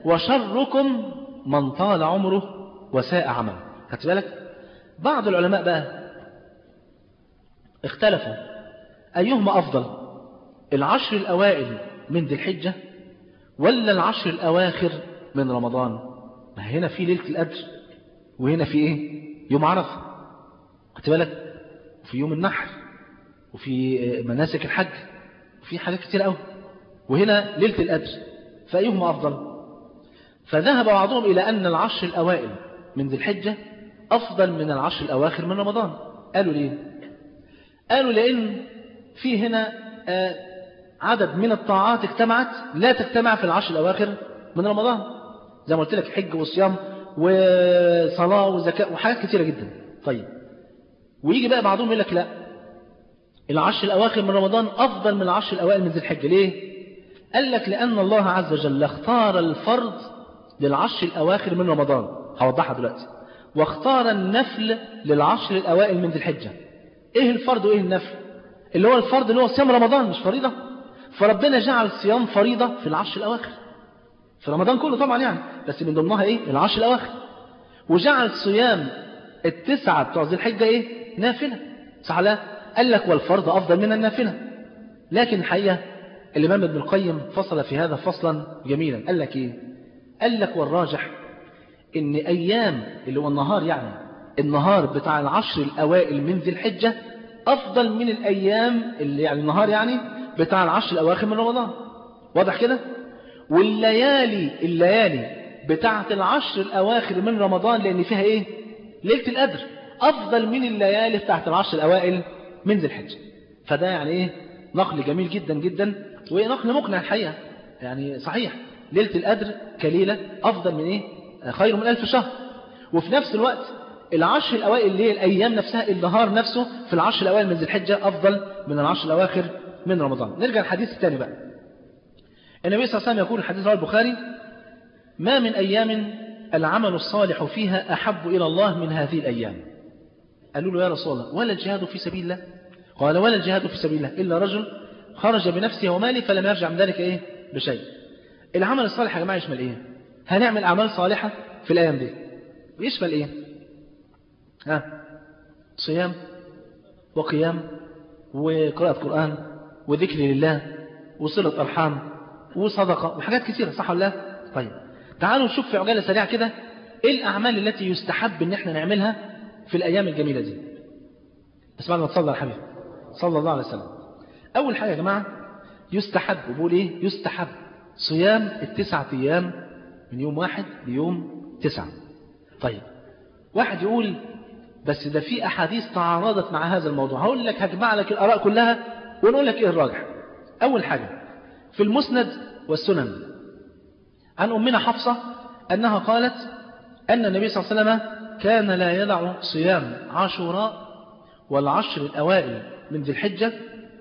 وشركم من طال عمره وساء عمله. خدت بالك؟ بعض العلماء بقى اختلفوا أيهما أفضل، العشر الأوائل من ذي الحجة ولا العشر الأواخر من رمضان؟ ما هنا في ليلة القدر، وهنا في إيه؟ يوم عرفة، خدت بالك؟ وفي يوم النحر، وفي مناسك الحج، وفي حاجات كتير قوي، وهنا ليلة القدر، فأيهما أفضل؟ فذهب بعضهم إلى أن العشر الأوائل من ذي الحجة أفضل من العشر الأواخر من رمضان. قالوا ليه؟ قالوا لأن في هنا عدد من الطاعات اجتمعت لا تجتمع في العشر الأواخر من رمضان، زي ما قلت لك حج وصيام وصلاة وزكاة وحاجات كتيرة جدا. طيب، ويجي بقى بعضهم يقول لك لا، العشر الأواخر من رمضان أفضل من العشر الأوائل من ذي الحجة. ليه؟ قال لك لأن الله عز وجل اختار الفرض للعشر الأواخر من رمضان، هوضحها دلوقتي، واختار النفل للعشر الأوائل من ذي الحجة. إيه الفرض وإيه النفل؟ اللي هو الفرض اللي هو صيام رمضان مش فريضة، فربنا جعل الصيام فريضة في العشر الأواخر في رمضان كله طبعا يعني، بس من ضمنها إيه؟ العشر الأواخر. وجعل صيام التسعة بتوع ذي الحجة إيه؟ نافلة، صح لا؟ قال لك والفرض أفضل من النافلة. لكن الحقيقة الإمام ابن القيم فصل في هذا فصلا جميلا. قال لك إيه؟ قال لك والراجح إن أيام اللي هو النهار، يعني النهار بتاع العشر الأوائل من ذي الحجة أفضل من الأيام اللي يعني النهار يعني بتاع العشر الأواخر من رمضان. واضح كده؟ والليالي بتاعة العشر الأواخر من رمضان لأن فيها إيه؟ ليلة القدر أفضل من الليالي بتاعة العشر الأوائل من ذي الحجة. فده يعني إيه؟ نقل جميل جدا جدا، ونقل مقنع الحقيقة، يعني صحيح ليلة القدر كليلة أفضل من إيه؟ خير من 1000 شهر. وفي نفس الوقت العشر الأوائل اللي هي الأيام نفسها، النهار نفسه في العشر الأوائل من ذي الحجة أفضل من العشر الأواخر من رمضان. نرجع الحديث الثاني بقى. النبي صلى الله عليه وسلم يقول الحديث رواه البخاري: ما من أيام العمل الصالح فيها أحب إلى الله من هذه الأيام. قالوا له يا رسول الله ولا الجهاد في سبيل الله؟ قال ولا الجهاد في سبيل الله إلا رجل خرج بنفسه وماله فلم يرجع من ذلك إيه؟ بشيء. العمل الصالح يا جماعة يشمل إيه؟ هنعمل أعمال صالحة في الأيام دي يشمل إيه؟ صيام وقيام وقراءة قرآن وذكر لله وصلة أرحام وصدقة وحاجات كثيرة، صح ولا لا؟ طيب تعالوا نشوف في عجالة سريعة كده إيه الأعمال التي يستحب إن احنا نعملها في الأيام الجميلة دي. بس بعد ما تصلى على الحبيب صلى الله عليه وسلم. أول حاجة يا جماعة يستحب، وبقول إيه؟ يستحب صيام التسعة أيام من يوم 1 ليوم 9. طيب واحد يقول بس ده في أحاديث تعارضت مع هذا الموضوع. هقول لك هجمع لك الآراء كلها ونقول لك إيه الراجح. أول حاجة في المسند والسنن عن أمنا حفصة أنها قالت أن النبي صلى الله عليه وسلم كان لا يدع صيام عاشوراء والعشر الأوائل من ذي الحجة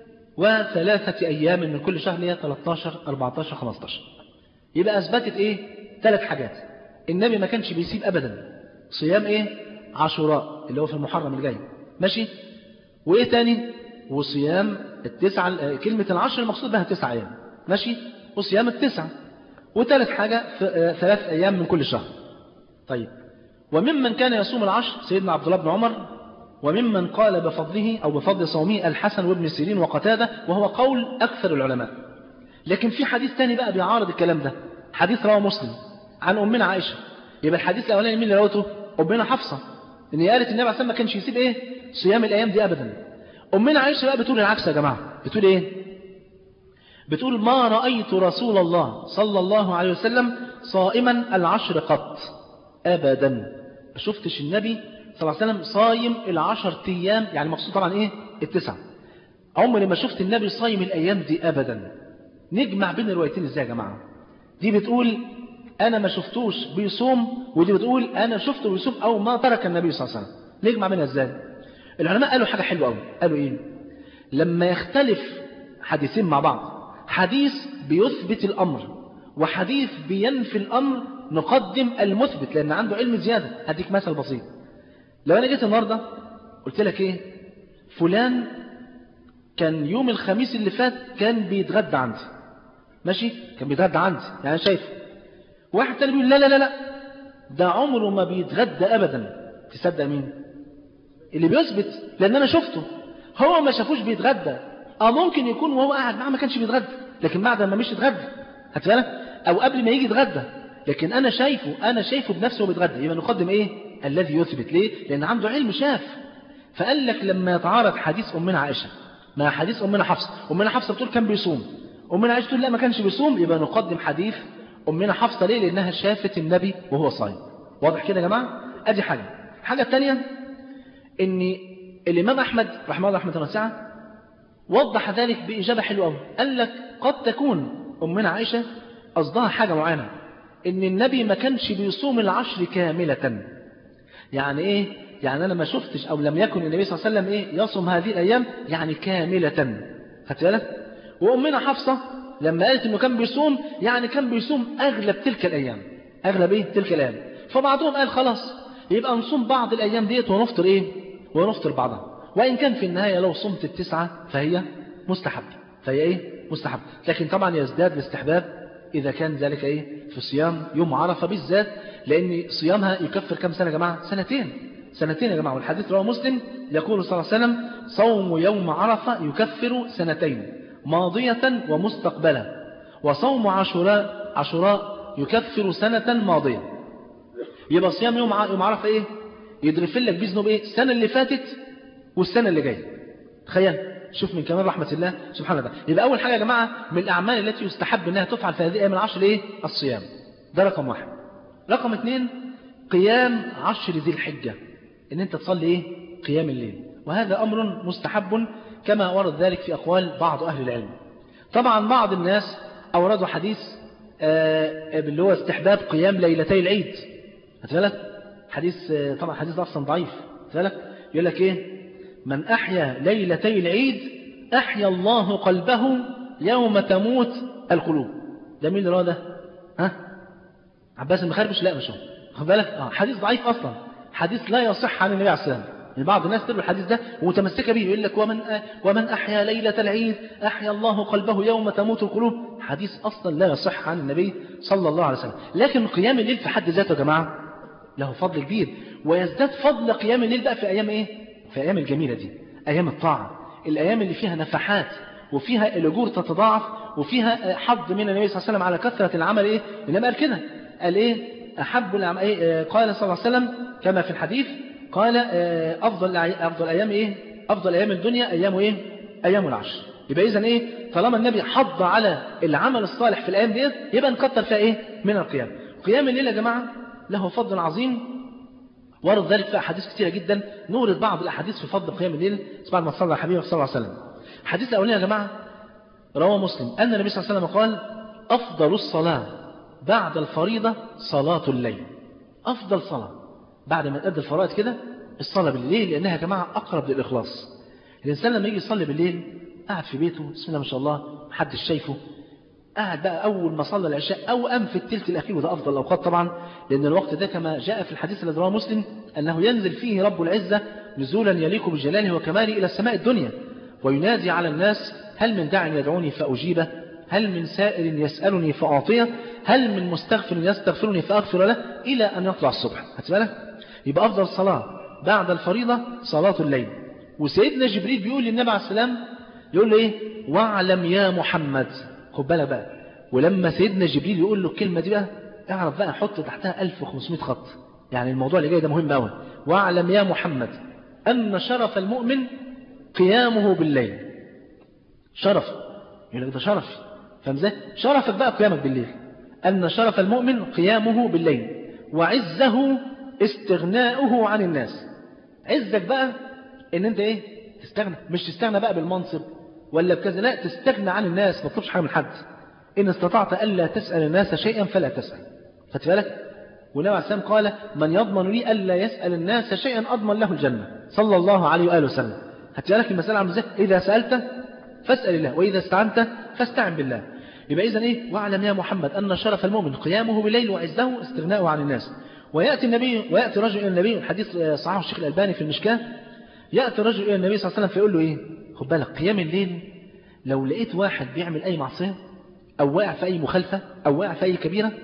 و3 أيام من كل شهر، هي 13 14 15. يبقى أثبتت إيه؟ 3 حاجات. النبي ما كانش بيسيب أبدا صيام إيه؟ عاشوراء اللي هو في المحرم الجاي، ماشي؟ وإيه تاني؟ وصيام التسعة، كلمة العشر المقصود بها 9 أيام، ماشي؟ وصيام التسعة. وثالث حاجة 3 أيام من كل شهر. طيب وممن كان يصوم العشر سيدنا عبد الله بن عمر، وممن قال بفضله أو بفضل صومه الحسن وابن سيرين وقتادة، وهو قول أكثر العلماء. لكن في حديث تاني بقى بيعارض الكلام ده، حديث رواه مسلم عن أمنا عائشة. يبقى الحديث الأولاني مين اللي روته؟ أمنا حفصة، إن هي قالت النبي عليه الصلاة والسلام ما كانش يسيب إيه؟ صيام الأيام دي أبدا. أمنا عائشة بقى بتقول العكس يا جماعة. بتقول إيه؟ بتقول ما رأيت رسول الله صلى الله عليه وسلم صائما العشر قط أبدا. ما شفتش النبي صلى الله عليه وسلم صايم 10 أيام، يعني مقصود طبعا إيه؟ 9. عمري ما شفت النبي صايم الأيام دي أبدا. نجمع بين الروايتين إزاي يا جماعة؟ دي بتقول أنا ما شفتوش بيصوم، ودي بتقول أنا شفته بيصوم أو ما ترك النبي صلى الله عليه وسلم. نجمع بينها إزاي؟ العلماء قالوا حاجة حلوة قوي. قالوا إيه؟ لما يختلف حديثين مع بعض، حديث بيثبت الأمر وحديث بينفي الأمر، نقدم المثبت لأن عنده علم زيادة. هديك مثل بسيط. لو أنا جيت النهاردة قلت لك إيه؟ فلان كان يوم الخميس اللي فات كان بيتغدى عندي، ماشي؟ كان بيتغدى عندي يعني شايف، واحد تاني بيقول لا لا لا لا ده عمره ما بيتغدى أبدا. تصدق مين اللي بيثبت؟ لأن أنا شفته، هو ما شافوش بيتغدى. ممكن يكون وهو قاعد معه ما كانش بيتغدى، لكن بعد ما مش يتغدى هتفعله أو قبل ما يجي يتغدى، لكن أنا شايفه بنفسه وبيتغدى. يبقى نقدم إيه؟ الذي يثبت. ليه؟ لأن عنده علم شاف. فقال لك لما يتعارض حديث أمنا عائشة مع حديث أمنا حفصة، أمنا حفصة بتقول كان بيصوم، أمنا عائشة تقول لا ما كانش بيصوم، يبقى نقدم حديث أمنا حفصة. ليه؟ لأنها شافت النبي وهو صايم. واضح كده يا جماعة؟ أدي الحاجة الثانية إن الإمام أحمد رحمه الله رحمة واسعة وضح ذلك بإجابة حلوة أوي. قال لك قد تكون أمنا عائشة قصدها حاجة معينة، إن النبي ما كانش بيصوم العشر كاملة. يعني إيه؟ يعني أنا ما شفتش أو لم يكن النبي صلى الله عليه وسلم إيه يصوم هذه الأيام يعني كاملة. خدت بالك؟ وأمنا حفصة لما قالت إنه كان بيصوم يعني كان بيصوم أغلب تلك الأيام، أغلب إيه تلك الأيام. فبعضهم قال خلاص يبقى نصوم بعض الأيام ديت ونفطر إيه ونفطر بعضها، وإن كان في النهاية لو صمت التسعة فهي مستحب، فهي إيه مستحب. لكن طبعا يزداد الاستحباب إذا كان ذلك إيه في صيام يوم عرفة بالذات، لأن صيامها يكفر كم سنة يا جماعة؟ سنتين يا جماعة. والحديث رواه مسلم يقول صلى الله عليه وسلم صوم يوم عرفة يكفر سنتين ماضية ومستقبلة، وصوم عاشوراء يكفر سنة ماضية. يبقى صيام يوم عرفة إيه يدرفل لك بذنوب إيه السنة اللي فاتت والسنة اللي جاية. تخيل، شوف من كمال رحمة الله سبحانه وتعالى. يبقى أول حاجة يا جماعة من الأعمال التي يستحب أنها تفعل في هذه الأيام العشر إيه الصيام. ده رقم واحد. رقم اثنين قيام عشر ذي الحجة، إن أنت تصلي إيه قيام الليل، وهذا أمر مستحب كما ورد ذلك في أقوال بعض أهل العلم. طبعا بعض الناس أوردوا حديث اللي هو استحباب قيام ليلتي العيد. هتفلك حديث طبعا حديث أصلا ضعيف. هتفلك يقول لك إيه من أحيا ليلتي العيد أحيا الله قلبه يوم تموت القلوب. ده مين اللي رأى ده؟ عباس المخربش؟ لا مش هو. خد بالك حديث ضعيف أصلا، حديث لا يصح عن النبي عليه الصلاة والسلام. بعض الناس تروي الحديث ده ومتمسكه به، يقول لك ومن أحيا ليلة العيد أحيا الله قلبه يوم تموت القلوب. حديث أصلا لا يصح عن النبي صلى الله عليه وسلم. لكن قيام الليل في حد ذاته يا جماعة له فضل كبير، ويزداد فضل قيام الليل بقى في أيام إيه؟ في أيام الجميلة دي، أيام الطاعة، الأيام اللي فيها نفحات وفيها الأجور تتضاعف وفيها حظ من النبي صلى الله عليه وسلم على كثرة العمل. إيه إنما قال كده، قال إيه أحب العمل إيه؟ قال صلى الله عليه وسلم كما في الحديث قال أفضل أيام إيه؟ أفضل أيام الدنيا أيام إيه؟ أيام العشر. يبقى إذن إيه؟ طالما النبي حض على العمل الصالح في الأيام دي يبقى نكتر فيها إيه؟ من القيام. قيام الليل يا جماعة له فضل عظيم، ورد ذلك في أحاديث كثيرة جدا. نورد بعض الأحاديث في فضل قيام الليل بعد ما صلى على حبيبه صلى الله عليه وسلم. الحديث الأولاني يا جماعة رواه مسلم أن النبي صلى الله عليه وسلم قال أفضل الصلاة بعد الفريضة صلاة الليل. أفضل صلاة بعد ما تأدي الفرائض كده الصلاة بالليل، لأنها يا جماعة أقرب للإخلاص. الإنسان لما يجي يصلي بالليل قاعد في بيته بسم الله ما شاء الله محدش شايفه، قاعد بقى أول ما صلى العشاء أو أم في الثلث الأخير، وده أفضل الأوقات طبعا، لأن الوقت ده كما جاء في الحديث الذي رواه مسلم أنه ينزل فيه رب العزة نزولا يليق بجلاله وكماله إلى السماء الدنيا وينادي على الناس هل من داع يدعوني فأجيبه، هل من سائل يسألني فأعطيه، هل من مستغفر يستغفرني فأغفر له، إلى أن يطلع الصبح. هتبالك يبقى أفضل صلاة بعد الفريضة صلاة الليل. وسيدنا جبريل بيقول للنبي عليه السلام يقول له إيه واعلم يا محمد. خد بالك بقى، ولما سيدنا جبريل يقول له الكلمة دي بقى اعرف بقى حط تحتها 1500 خط، يعني الموضوع اللي جاي ده مهم قوي. واعلم يا محمد أن شرف المؤمن قيامه بالليل. شرف يقول لك ده شرفي، فاهم ازاي؟ شرفك بقى قيامك بالليل. أن شرف المؤمن قيامه بالليل وعزه استغناؤه عن الناس. عزك بقى ان انت ايه تستغنى، مش تستغنى بقى بالمنصب ولا بكذا، لا تستغنى عن الناس، ما تطلبش حاجه من حد. ان استطعت الا تسال الناس شيئا فلا تسال. خدت بالك؟ والنبي عليه السلام قال من يضمن لي الا يسال الناس شيئا اضمن له الجنه صلى الله عليه واله وسلم. خدت بالك المساله عامله ازاي؟ اذا سالت فاسال الله واذا استعنت فاستعن بالله. يبقى اذا ايه واعلم يا محمد ان شرف المؤمن قيامه بالليل وعزه استغناؤه عن الناس. ويأتي رجل إلى النبي، الحديث صححه الشيخ الألباني في المشكاة، يأتي رجل إلى النبي صلى الله عليه وسلم فيقول له إيه خد بالك قيام الليل لو لقيت واحد بيعمل أي معصية أو واقع في أي مخالفة أو واقع في أي كبيرة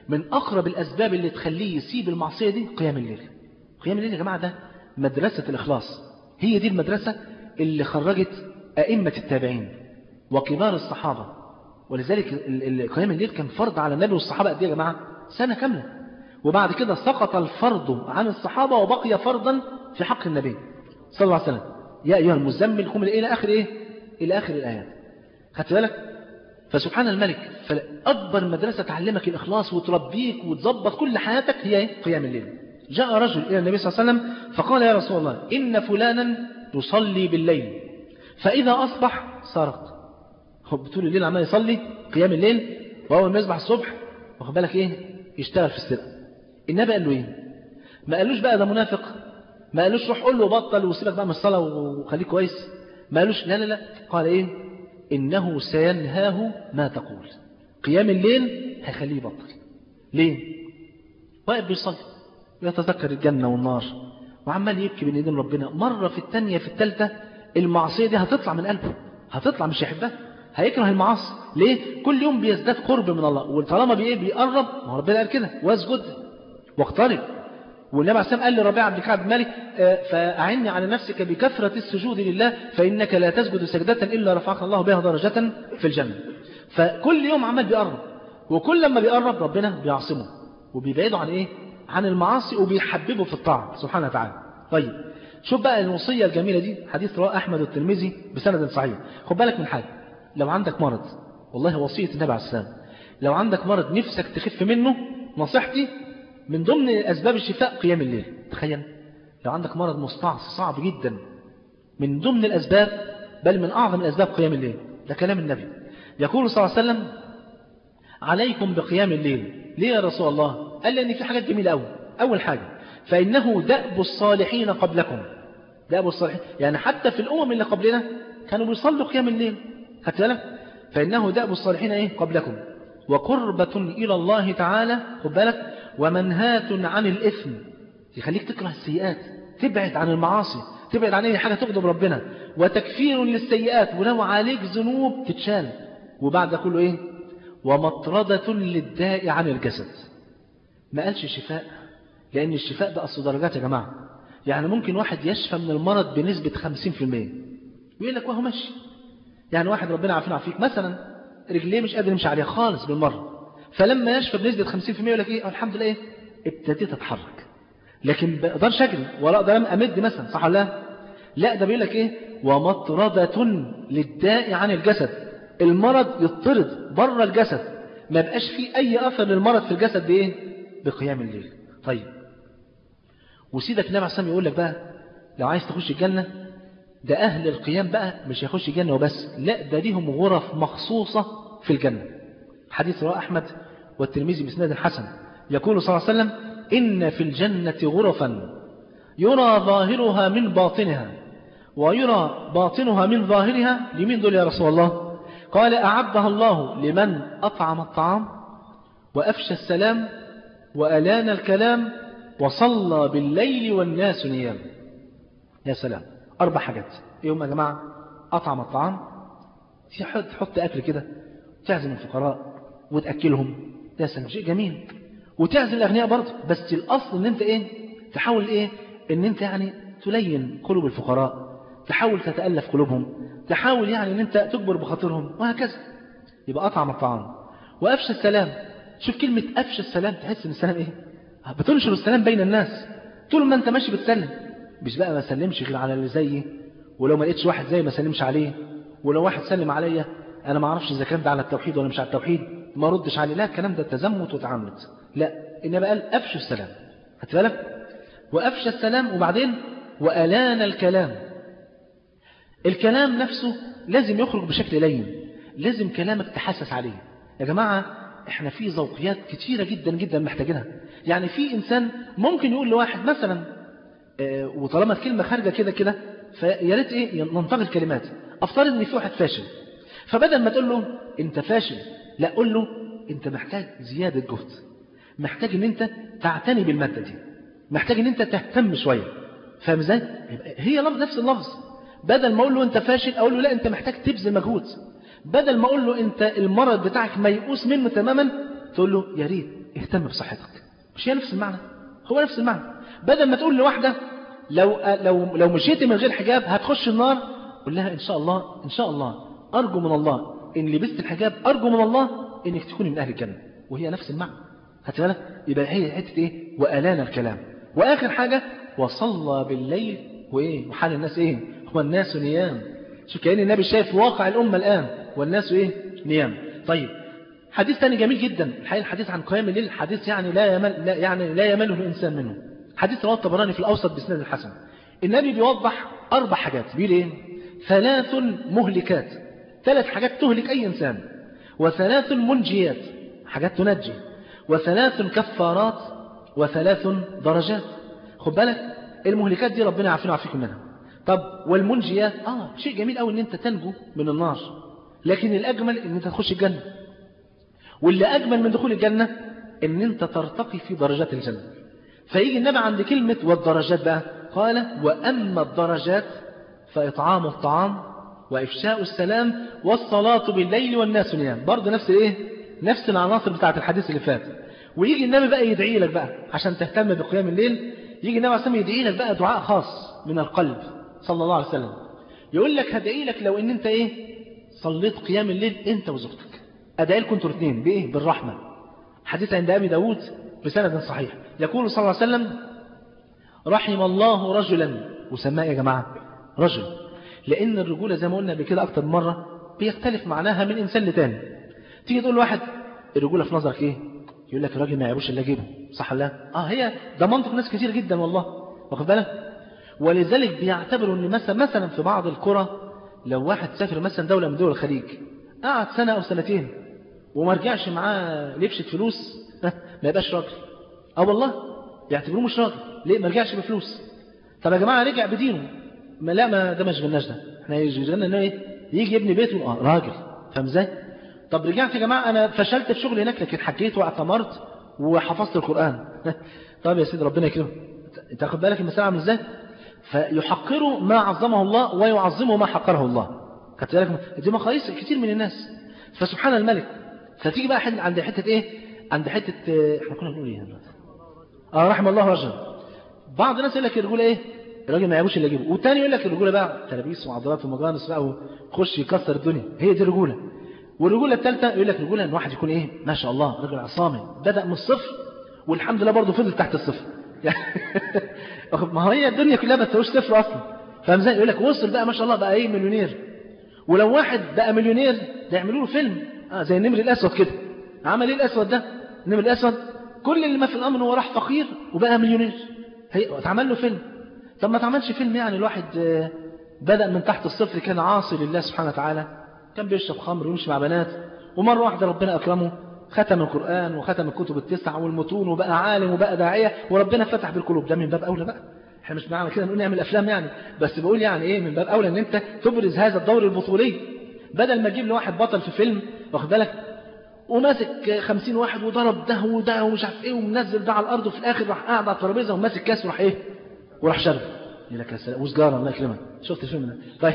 من أقرب الأسباب اللي تخليه يسيب المعصية دي قيام الليل. قيام الليل يا جماعة ده مدرسة الإخلاص، هي دي المدرسة اللي خرجت أئمة التابعين وكبار الصحابة. ولذلك قيام الليل كان فرض على النبي والصحابة قد ايه يا جماعة؟ سنة كاملة. وبعد كده سقط الفرض عن الصحابة وبقي فرضا في حق النبي صلى الله عليه وسلم. يا أيها المزمل قم إلى آخر إيه؟ إلى آخر الآيات. خدت بالك؟ فسبحان الملك، فأكبر مدرسة تعلمك الإخلاص وتربيك وتظبط كل حياتك هي إيه؟ قيام الليل. جاء رجل إلى النبي صلى الله عليه وسلم فقال يا رسول الله إن فلانا يصلي بالليل فإذا أصبح سرق. هو بطول الليل عمال يصلي قيام الليل، وأول ما يصبح الصبح واخد بالك إيه؟ يشتغل في السرقة. النبي قال له إيه؟ ما قالوش بقى ده منافق، ما قالوش روح قول له بطل وسيبك بقى من الصلاة وخليك كويس، ما قالوش لا لا لا، قال إيه؟ إنه سينهاه ما تقول. قيام الليل هيخليه يبطل. ليه؟ واقف بيصلي ويتذكر الجنة والنار وعمال يبكي بين ايدين ربنا، مرة في الثانية في الثالثة المعصية دي هتطلع من قلبه، هتطلع مش هيحبها، هيكره المعاصي. ليه؟ كل يوم بيزداد قرب من الله، وطالما بيقرب، ما ربنا قال كده واسجد واقترب. والنبي عليه السلام قال لربيعة بن كعب مالك فأعني على نفسك بكثرة السجود لله فإنك لا تسجد سجدة إلا رفعك الله بها درجة في الجنة. فكل يوم عمال بيقرب، وكل لما بيقرب ربنا بيعصمه وبيبعده عن إيه؟ عن المعاصي وبيحببه في الطاعة سبحانه وتعالى. طيب شوف بقى الوصية الجميلة دي، حديث رواه أحمد والترمذي بسند صحيح. خد بالك من حاجة، لو عندك مرض، والله وصية النبي عليه السلام، لو عندك مرض نفسك تخف منه، نصيحتي من ضمن أسباب الشفاء قيام الليل. تخيل لو عندك مرض مستعصي صعب جدا، من ضمن الأسباب بل من أعظم الأسباب قيام الليل. ده كلام النبي يقول صلى الله عليه وسلم عليكم بقيام الليل. ليه يا رسول الله؟ قال لي أن في حاجات جميلة أوي. أول حاجة فإنه دأب الصالحين قبلكم. دأب الصالحين يعني حتى في الأمم اللي قبلنا كانوا بيصلوا قيام الليل. خدت بالك؟ فإنه دأب الصالحين إيه قبلكم وقربة إلى الله تعالى. خد بالك؟ ومنهاة عن الإثم، يخليك تكره السيئات، تبعد عن المعاصي، تبعد عن أي حاجة تغضب ربنا، وتكفير للسيئات، ولو عليك ذنوب تتشال. وبعد كله إيه؟ ومطردة للداء عن الجسد. ما قالش شفاء، لأن الشفاء ده أصل درجات يا جماعة. يعني ممكن واحد يشفى من المرض بنسبة 50%، ويقول لك وهو ماشي. يعني واحد ربنا عافينا عافيك مثلا رجليه مش قادر يمشي عليها خالص بالمرة، فلما يشفى بنسبة 50% يقول لك إيه؟ الحمد لله إيه؟ ابتديت أتحرك، لكن بقدرش أجري ولا أقدر أمد مثلا، صح ولا لا؟ لا، ده بيقول لك إيه؟ ومطردة للداء عن الجسد. المرض يطرد بره الجسد، ما بقاش فيه أي أثر للمرض في الجسد بإيه؟ بقيام الليل. طيب وسيدك النبي عليه الصلاة والسلام يقول لك بقى لو عايز تخش الجنة، ده أهل القيام بقى مش هيخش الجنة وبس، لا ده ليهم غرف مخصوصة في الجنة. حديث رواه أحمد والترمذي بإسناد حسن. يقول صلى الله عليه وسلم إن في الجنة غرفا يرى ظاهرها من باطنها ويرى باطنها من ظاهرها. لمين دول يا رسول الله؟ قال أعدها الله لمن أطعم الطعام وأفشى السلام وألان الكلام وصلى بالليل والناس نيام. يا سلام، 4 حاجات. يوم يا جماعة أطعم الطعام، تحط أكل كده تعزم الفقراء وتأكلهم، يا سلام شيء جميل. وتعزم الأغنياء برضه، بس الأصل إن أنت إيه؟ تحاول إيه؟ إن أنت يعني تلين قلوب الفقراء، تحاول تتألف قلوبهم، تحاول يعني إن أنت تكبر بخاطرهم وهكذا. يبقى أطعم الطعام وأفشى السلام. شوف كلمة أفشى السلام، تحس إن السلام إيه؟ بتنشر السلام بين الناس. طول ما أنت ماشي بتسلم، مش بقى ما سلمش غير على اللي زيي، ولو ما لقيتش واحد زي ما سلمش عليه، ولو واحد سلم عليا أنا ما أعرفش إذا كان ده على التوحيد ولا مش على التوحيد ما ردش عليه. لا، الكلام ده تزمت وتعمد. لا، إنما قال أفشى السلام. خدت بالك؟ وأفشى السلام، وبعدين وألان الكلام. الكلام نفسه لازم يخرج بشكل لين، لازم كلامك تحسس عليه. يا جماعة احنا في ذوقيات كتيرة جدا جدا محتاجينها. يعني في إنسان ممكن يقول لواحد مثلا وطالما الكلمة خارجة كده كده فيا ريت ايه ننتقل الكلمات. افترض ان في واحد فاشل، فبدل ما تقول له انت فاشل، لا قول له انت محتاج زيادة جهد، محتاج ان انت تعتني بالمادة دي، محتاج ان انت تهتم شوية. فاهم ازاي؟ هي نفس اللفظ. بدل ما اقول له انت فاشل اقول له لا انت محتاج تبذل مجهود. بدل ما اقول له انت المرض بتاعك ميؤوس منه تماما، تقول له يا ريت اهتم بصحتك. مش هي نفس المعنى؟ هو نفس المعنى. بدل ما تقول لواحدة لو مشيتي من غير حجاب هتخش النار، قول لها إن شاء الله إن شاء الله أرجو من الله إن لبست الحجاب، أرجو من الله إنك تكوني من أهل الجنة. وهي نفس المعنى. هات بالك؟ يبقى هي حتة إيه؟ وألان الكلام. وآخر حاجة وصلى بالليل وإيه؟ وحال الناس إيه؟ والناس نيام. شوف كأن النبي شايف واقع الأمة الآن والناس إيه؟ نيام. طيب حديث ثاني جميل جدا، الحقيقة الحديث عن قيام الليل حديث يعني لا يمله الإنسان منه. حديث رواه الطبراني في الأوسط بإسناد الحسن. النبي بيوضح 4 حاجات، بيقول إيه؟ 3 مهلكات، 3 حاجات تهلك أي إنسان، و3 منجيات، حاجات تنجي، و3 كفارات، و3 درجات. خد بالك المهلكات دي ربنا يعافينا ويعافيكم منها. طب والمنجيات شيء جميل قوي ان انت تنجو من النار، لكن الاجمل ان انت تخش الجنه. واللي اجمل من دخول الجنه ان انت ترتقي في درجات الجنه. فيجي النبي عند كلمه والدرجات بقى قال واما الدرجات فاطعام الطعام وافشاء السلام والصلاه بالليل والناس نيام. برضه نفس الايه؟ نفس العناصر بتاعه الحديث اللي فات. ويجي النبي بقى يدعي لك بقى عشان تهتم بقيام الليل. يجي النبي عليه الصلاه والسلام يدعي لك بقى دعاء خاص من القلب صلى الله عليه وسلم. يقول لك هدعي لك لو ان انت ايه؟ صليت قيام الليل انت وزوجتك. ادعي لكم انتوا الاثنين بايه؟ بالرحمه. حديث عند ابي داود بسند صحيح. يقول صلى الله عليه وسلم رحم الله رجلا، وسماه يا جماعه رجل، لان الرجوله زي ما قلنا بكده اكتر من مره بيختلف معناها من انسان لتاني. تيجي تقول لواحد الرجوله في نظرك ايه؟ يقول لك الراجل ما يعيبوش الا جيبه، صح ولا لا؟ هي ده منطق ناس كتير جدا والله، واخد بالك؟ ولذلك بيعتبروا ان مثلا في بعض القرى لو واحد سافر مثلا دوله من دول الخليج قعد سنه او سنتين وما رجعش معاه لبشه فلوس ما يبقاش راجل. والله يعتبروه مش راجل. ليه؟ ما رجعش بفلوس. طب يا جماعه رجع بدينه، ما ده ما يشغلناش، ده احنا يشغلنا انه ايه؟ يجي يبني بيته راجل. فاهم ازاي؟ طب رجعت يا جماعه انا فشلت في شغلي هناك لكن حجيت واعتمرت وحفظت القران. طب يا سيدي ربنا يكرمك. انت واخد بالك المسألة عامله ازاي؟ فيحقروا ما عظمه الله ويعظموا ما حقره الله. خدت بالك؟ دي مقاييس كتير من الناس. فسبحان الملك. فتيجي بقى عند حته ايه؟ عند حته احنا كنا بنقول ايه دلوقتي؟ رحم الله رجل. بعض الناس يقول لك الرجوله ايه؟ الراجل ما يعيبوش الا يجيبه. والثاني يقول لك الرجوله بقى تلابيس وعضلات ومجانس بقى وخش يكسر الدنيا، هي دي الرجوله. والرجوله الثالثه يقول لك الرجوله ان واحد يكون ايه؟ ما شاء الله رجل عصامي بدا من الصفر والحمد لله برضه فضل تحت الصفر. ما هي الدنيا كلها ما تساويش صفر اصلا. فاهم ازاي؟ يقول لك وصل بقى ما شاء الله بقى ايه؟ مليونير. ولو واحد بقى مليونير ده يعملوا له فيلم زي النمر الاسود كده. عمل ايه الاسود ده؟ النمر الاسود كل اللي ما في الامر هو راح فقير وبقى مليونير. اتعمل له فيلم. طب ما اتعملش فيلم يعني الواحد بدأ من تحت الصفر كان عاصي لله سبحانه وتعالى، كان بيشرب خمر ويمشي مع بنات، ومرة واحدة ربنا أكرمه ختم القرآن وختم الكتب ال9 والمتون وبقى عالم وبقى داعية وربنا فتح بالقلوب. ده من باب أولى بقى. احنا مش معنى كده نقول نعمل أفلام يعني، بس بقول يعني إيه من باب أولى إن أنت تبرز هذا الدور البطولي بدل ما تجيب لواحد بطل في فيلم واخد بالك وماسك 50 واحد وضرب ده وده ومش عارف إيه ومنزل ده على الأرض وفي الآخر راح قاعد على الترابيزة وماسك كاس وراح إيه وراح شرب. يقول لك يا سلام وسجارة الله يكرمك. شفت الفيلم ده؟ طيب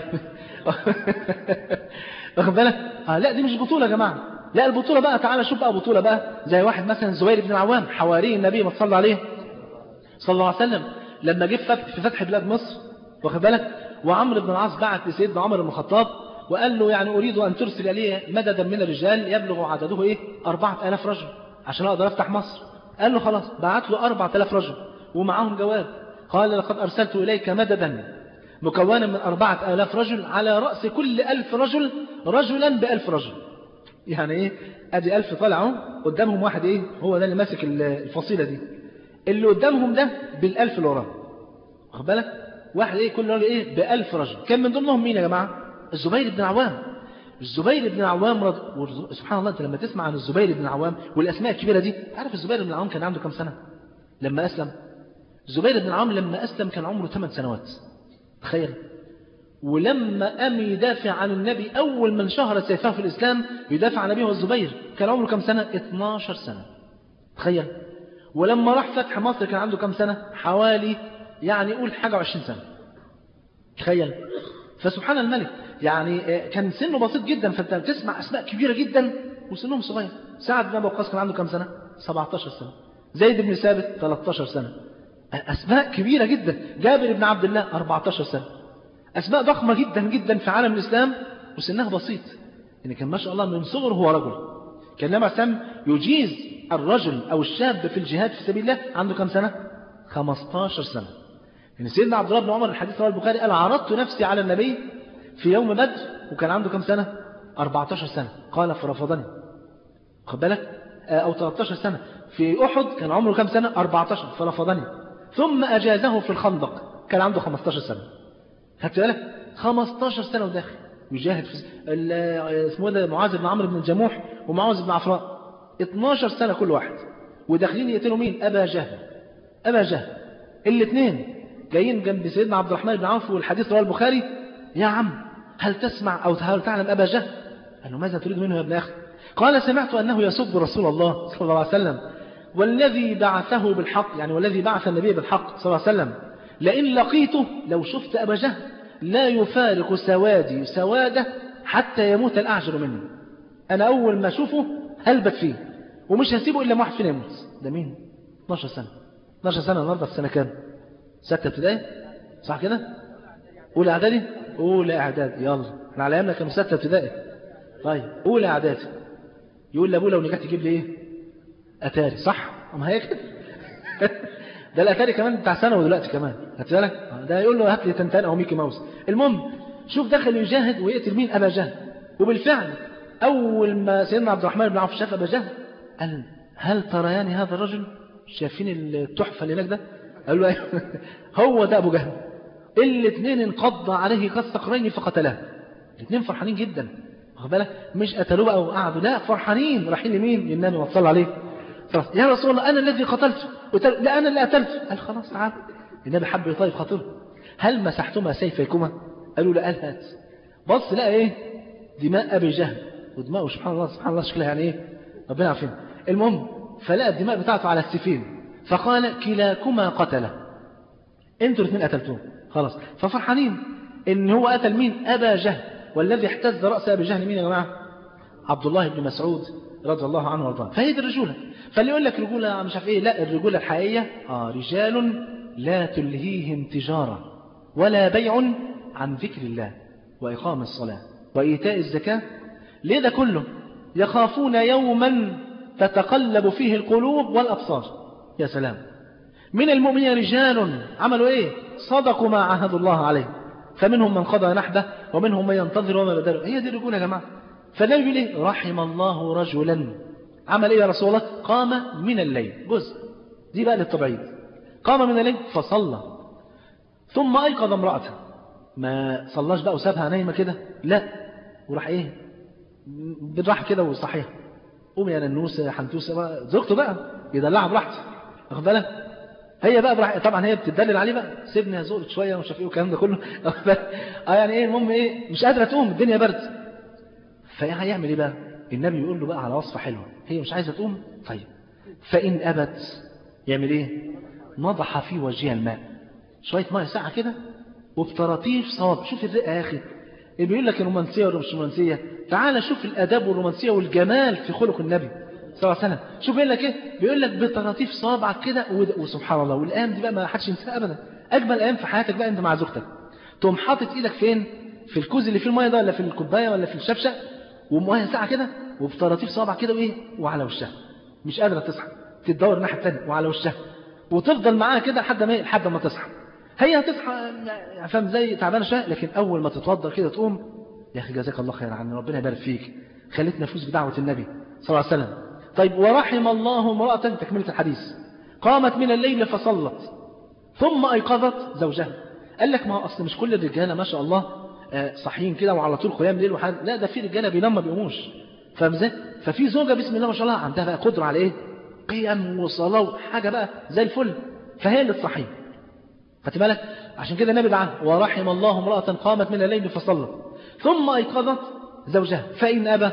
واخد بالك؟ لا دي مش بطولة يا جماعة. لا البطولة بقى تعالى شوف بقى بطولة بقى زي واحد مثلا الزبير بن العوام حواري النبي ما صلى عليه صلى الله عليه وسلم لما جه في فتح بلاد مصر واخد بالك وعمرو بن العاص بعت لسيدنا عمر بن الخطاب وقال له يعني أريد أن ترسل لي مددا من الرجال يبلغ عدده إيه 4000 رجل عشان أقدر أفتح مصر. قال له خلاص بعت له 4000 رجل ومعهم جواب قال لقد أرسلت إليك مددا مكونا من 4000 رجل على رأس كل 1000 رجل رجلا ب1000 رجل. يعني إيه أدي 1000 طلعوا قدامهم واحد إيه هو ده اللي ماسك الفصيلة دي اللي قدامهم ده بال1000 اللي وراه واخد بالك واحد إيه كل راجل إيه ب1000 رجل. كان من ضمنهم مين يا جماعة؟ الزبير بن العوام. الزبير بن العوام سبحان الله. أنت لما تسمع عن الزبير بن العوام والأسماء الكبيرة دي عارف الزبير بن العوام كان عنده كم سنة لما أسلم؟ الزبير بن العوام لما أسلم كان عمره 8 سنوات. تخيل. ولما قام يدافع عن النبي أول من شهر سيفه في الإسلام يدافع عن النبي والزبير كان عمره كم سنة؟ 12 سنة. تخيل. ولما راح فتح مصر كان عنده كم سنة؟ حوالي يعني قول حاجة 20 سنة. تخيل. فسبحان الملك يعني كان سنه بسيط جدا. فانت تسمع أسماء كبيرة جدا وسنهم صغير. سعد بن أبي وقاص كان عنده كم سنة؟ 17 سنة. زيد بن ثابت 13 سنة. أسماء كبيرة جدا. جابر بن عبد الله 14 سنة. أسماء ضخمة جدا جدا في عالم الإسلام وسنها بسيط. يعني كان ما شاء الله من صغره هو رجل. كان النبي عليه السلام يجيز الرجل أو الشاب في الجهاد في سبيل الله عنده كم سنة؟ 15 سنة. يعني سيدنا عبد الله بن عمر الحديث رواه البخاري قال عرضت نفسي على النبي في يوم بدر وكان عنده كم سنة؟ 14 سنة. قال فرفضني. خد بالك؟ أو 13 سنة. في أحد كان عمره كم سنة؟ 14 فرفضني. ثم أجازه في الخندق كان عنده 15 سنة. خدت بالك؟ 15 سنة وداخل يجاهد في اسمه ده معاذ بن عمرو بن الجموح ومعاذ بن عفراء 12 سنة كل واحد وداخلين يقتلوا مين؟ أبا جهل. أبا جهل الاثنين جايين جنب سيدنا عبد الرحمن بن عوف والحديث رواه البخاري يا عم هل تسمع أو هل تعلم أبا جهل؟ قال له ماذا تريد منه يا ابن أخي؟ قال سمعت أنه يسب رسول الله صلى الله عليه وسلم والذي بعثه بالحق يعني والذي بعث النبي بالحق صلى الله عليه وسلم لئن لقيته لو شفت أبا جهل لا يفارق سوادي سواده حتى يموت الأعجل مني. أنا أول ما أشوفه هلبت فيه ومش هسيبه إلا واحد فينا يموت. ده مين؟ 12 سنة. 12 سنة النهارده في سنة كام؟ 6 ابتدائي صح كده؟ أولى إعدادي؟ أولى إعدادي يلا احنا على أيامنا كانوا 6 ابتدائي. طيب أولى إعدادي يقول لأبوه لو نجحت تجيب لي إيه؟ أتاري صح؟ أما هي كده ده الأتاري كمان بتاع ثانوي دلوقتي كمان هات بالك؟ ده يقول له هات لي تنتان أو ميكي ماوس. المهم شوف دخل يجاهد ويقتل مين؟ أبا جهل. وبالفعل أول ما سيدنا عبد الرحمن بن عوف شاف أبا جهل قال هل تريان هذا الرجل؟ شايفين التحفة اللي هناك ده؟ قال له أيوه هو ده أبو جهل. الاثنين انقض عليه كالصقرين فقتلاه. الاثنين فرحانين جدا واخد بالك؟ مش قتلوه بقى وقعدوا لا فرحانين رايحين لمين؟ للنبي وصلى عليه خلاص يا رسول الله أنا الذي قتلته لا أنا اللي قتلته. قال خلاص تعال. النبي حب يطيب خاطره. هل مسحتما سيفيكما؟ قالوا لا. قال هات. بص لقى ايه؟ دماء أبي جهل ودماءه سبحان الله سبحان الله شكلها يعني ايه؟ ربنا عارفين. المهم فلقى الدماء بتاعته على السيفين فقال كلاكما قتله انتوا الاثنين قتلتوه خلاص. ففرحانين ان هو قتل مين؟ أبا جهل. والذي احتز رأس أبي جهل مين يا جماعة؟ عبد الله بن مسعود رضي الله عنه وارضاه. فهي دي الرجولة. فاللي يقول لك رجولة مش عارف ايه لا الرجولة الحقيقية رجال لا تلهيهم تجارة ولا بيع عن ذكر الله وإقام الصلاة وإيتاء الزكاة. ليه ده كله؟ يخافون يوما تتقلب فيه القلوب والأبصار. يا سلام. من المؤمنين رجال عملوا ايه؟ صدقوا ما عاهدوا الله عليه فمنهم من قضى نحبه ومنهم من ينتظر وما بدلوا. هي دي الرجولة يا جماعة. فالنبي بيقول ايه؟ رحم الله رجلا عمل ايه يا رسول الله؟ قام من الليل جزء دي بقى للطبيعي. قام من الليل فصلى ثم أيقظ امرأته. ما صلاش بقى وسابها نايمة كده لا وراح ايه بالراحة كده وصحيح قوم يا ننوسة حنتوسة زوجته بقى يدلعها براحته واخد بالك؟ هي بقى براحة. طبعا هي بتدلل عليه بقى سيبني هزوقك شوية ومش عارف ايه والكلام ده كله يعني ايه المهم ايه مش قادرة تقوم الدنيا برد. فهيعمل ايه بقى؟ النبي يقول له بقى على وصفة حلوة. هي مش عايزة تقوم طيب فإن أبت يعمل ايه؟ نضح في وجهها الماء شوية ماء ساعة كده وبطراطيف صواب. شوف الرئة يا أخي اللي بيقول لك الرومانسية ولا مش رومانسية. تعال شوف الأداب والرومانسية والجمال في خلق النبي صلى الله عليه وسلم. شوف بيقول لك ايه؟ بيقول لك بطراطيف صوابعك كده وسبحان الله. والأيام دي بقى ما حدش ينساها أبدا. أجمل أيام في حياتك بقى أنت مع زوجتك تقوم حاطط إيدك فين؟ في الكوز اللي فيه المية ده ولا في الكوباية ولا في الشفشة ومية ساعة كده وبطراطيف صوابعك كده وإيه وعلى وشها مش قادرة تصحى تدور الناحية الثانية وعلى وشها وتفضل معاها كده لحد ما تصحى. هي هتصحى فاهم زي تعبانه شويه لكن اول ما تتوضا كده تقوم يا اخي جزاك الله خير عني ربنا يبارك فيك خليتنا نفوز بدعوه النبي صلى الله عليه وسلم. طيب ورحم الله امراه تكمله الحديث قامت من الليل فصلت ثم ايقظت زوجها. قال لك ما هو اصل مش كل الرجاله ما شاء الله صحيين كده وعلى طول قيام ليل وحاجه لا ده في رجاله بينام ما بيقوموش فاهم ازاي؟ ففي زوجه بسم الله ما شاء الله عندها بقى قدره على ايه؟ قيام وصلاه وحاجه بقى زي الفل فهي اللي تصحيه. خدت بالك؟ عشان كده النبي دعا ورحم الله امرأة قامت من الليل فصلت ثم أيقظت زوجها فإن أبى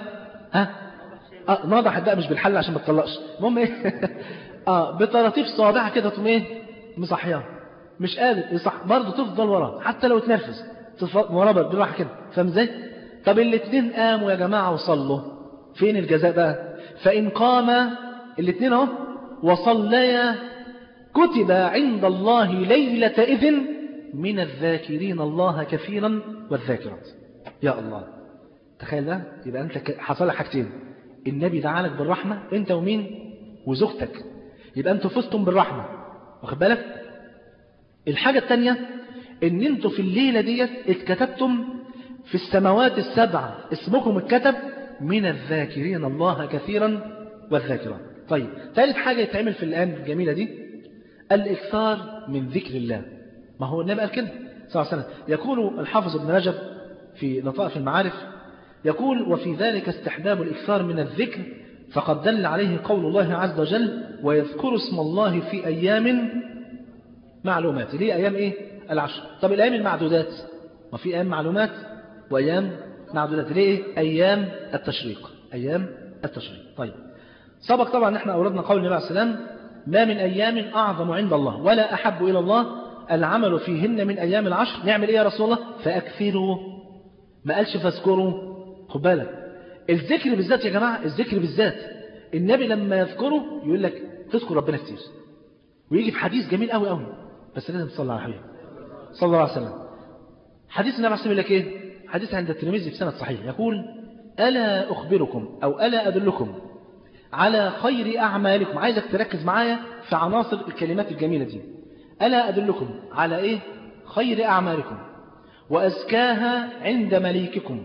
نضحت بقى مش بالحل عشان ما تطلقش. المهم ايه بطراطيف صوابعها كده تقوم ايه مصحيها مش قادر يصح برضه تفضل وراه حتى لو اتنرفز وراه بالراحه كده فاهم ازاي؟ طب الاثنين قاموا يا جماعه وصلوا فين الجزاء بقى؟ فإن قام الاثنين اهو وصليا كتب عند الله ليلة إذن من الذاكرين الله كثيرا والذاكرات. يا الله، تخيل ده. يبقى أنت حصل لك حاجتين، النبي دعالك بالرحمة أنت ومين وزوجتك، يبقى أنتوا فزتم بالرحمة، واخد بالك. الحاجة الثانية ان انتوا في الليلة ديت اتكتبتم في السماوات السبع، اسمكم اتكتب من الذاكرين الله كثيرا والذاكرات. طيب ثالث حاجة يتعمل في الآن الجميلة دي الإكثار من ذكر الله. ما هو النبي قال كده صلى الله عليه وسلم. يقول الحافظ ابن رجب في لطائف المعارف يقول وفي ذلك استحباب الإكثار من الذكر فقد دل عليه قول الله عز وجل ويذكر اسم الله في أيام معلومات. ليه أيام إيه؟ العشر. طب الأيام المعدودات، ما في أيام معلومات وأيام معدودات. ليه؟ أيام التشريق، أيام التشريق. طيب سبق طبعا نحن أوردنا قول النبي عليه السلام ما من أيام أعظم عند الله ولا أحب إلى الله العمل فيهن من أيام العشر. نعمل إيه يا رسول الله؟ فأكثروا، ما قالش فاذكروا. خد بالك الذكر بالذات يا جماعة، الذكر بالذات النبي لما يذكره يقول لك تذكر ربنا كتير، ويجي في حديث جميل قوي قوي، بس لازم تصلي على حبيبي صلى الله عليه وسلم. حديث النبي عليه الصلاة والسلام يقول لك إيه؟ حديث عند الترمذي في سند صحيح يقول ألا أخبركم أو ألا أدلكم على خير أعمالكم. عايزك تركز معايا في عناصر الكلمات الجميلة دي. ألا أدلكم على إيه؟ خير أعمالكم وأزكاها عند مليككم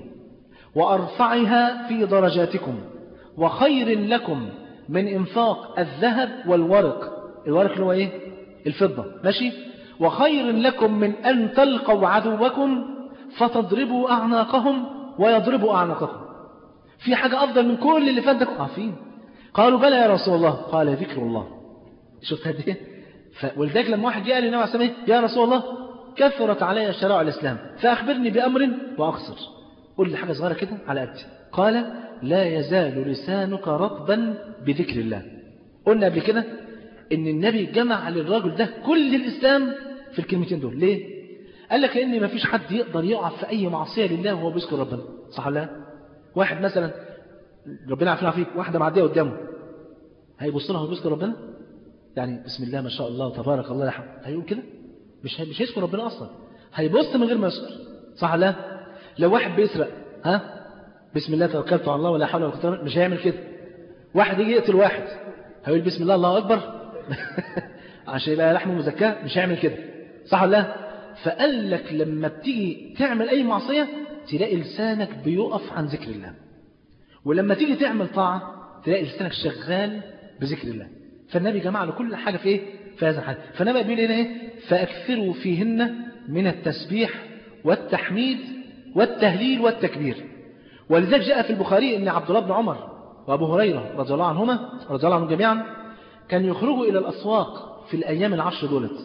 وأرفعها في درجاتكم وخير لكم من إنفاق الذهب والورق. الورق اللي هو إيه؟ الفضة، ماشي. وخير لكم من أن تلقوا عدوكم فتضربوا أعناقهم ويضربوا أعناقكم. في حاجة أفضل من كل اللي فات ده؟ فين؟ قالوا بلى يا رسول الله. قال ذكر الله. شفت هذه؟ ولذلك لما واحد جاء للنبي عليه الصلاة والسلام يا رسول الله كثرت علي شرائع الإسلام فأخبرني بأمر وأقصر، قل لي حاجة صغيرة كده على قدي. قال لا يزال لسانك رطبا بذكر الله. قلنا قبل كده إن النبي جمع للرجل ده كل الإسلام في الكلمتين دول. ليه؟ قال لك لأن ما فيش حد يقدر يقع في أي معصية لله وهو بيذكر ربنا، صح ولا لا؟ واحد مثلا ربنا عافينا فيك، واحدة معدية قدامه هيبص لها وهو بيذكر ربنا؟ يعني بسم الله ما شاء الله تبارك الله الحمد، هيقول كده؟ مش هيذكر ربنا أصلا، هيبص من غير ما يذكر، صح ولا لا؟ لو واحد بيسرق بسم الله توكلت على الله ولا حول ولا قوة إلا بالله، مش هيعمل كده. واحد يجي يقتل واحد هيقول بسم الله الله أكبر عشان يبقى لحمه مزكاه، مش هيعمل كده، صح ولا لا؟ فقال لك لما بتيجي تعمل أي معصية تلاقي لسانك بيقف عن ذكر الله، ولما تيجي تعمل طاعة تلاقي لسانك شغال بذكر الله. فالنبي جمع له كل حاجة في إيه؟ في هذا الحال. فالنبي بيقول هنا إيه؟ فأكثروا فيهن من التسبيح والتحميد والتهليل والتكبير. ولذلك جاء في البخاري أن عبد الله بن عمر وأبو هريرة رضي الله عنهما رضي الله عنهم جميعا كان يخرجوا إلى الأسواق في الأيام العشر دولت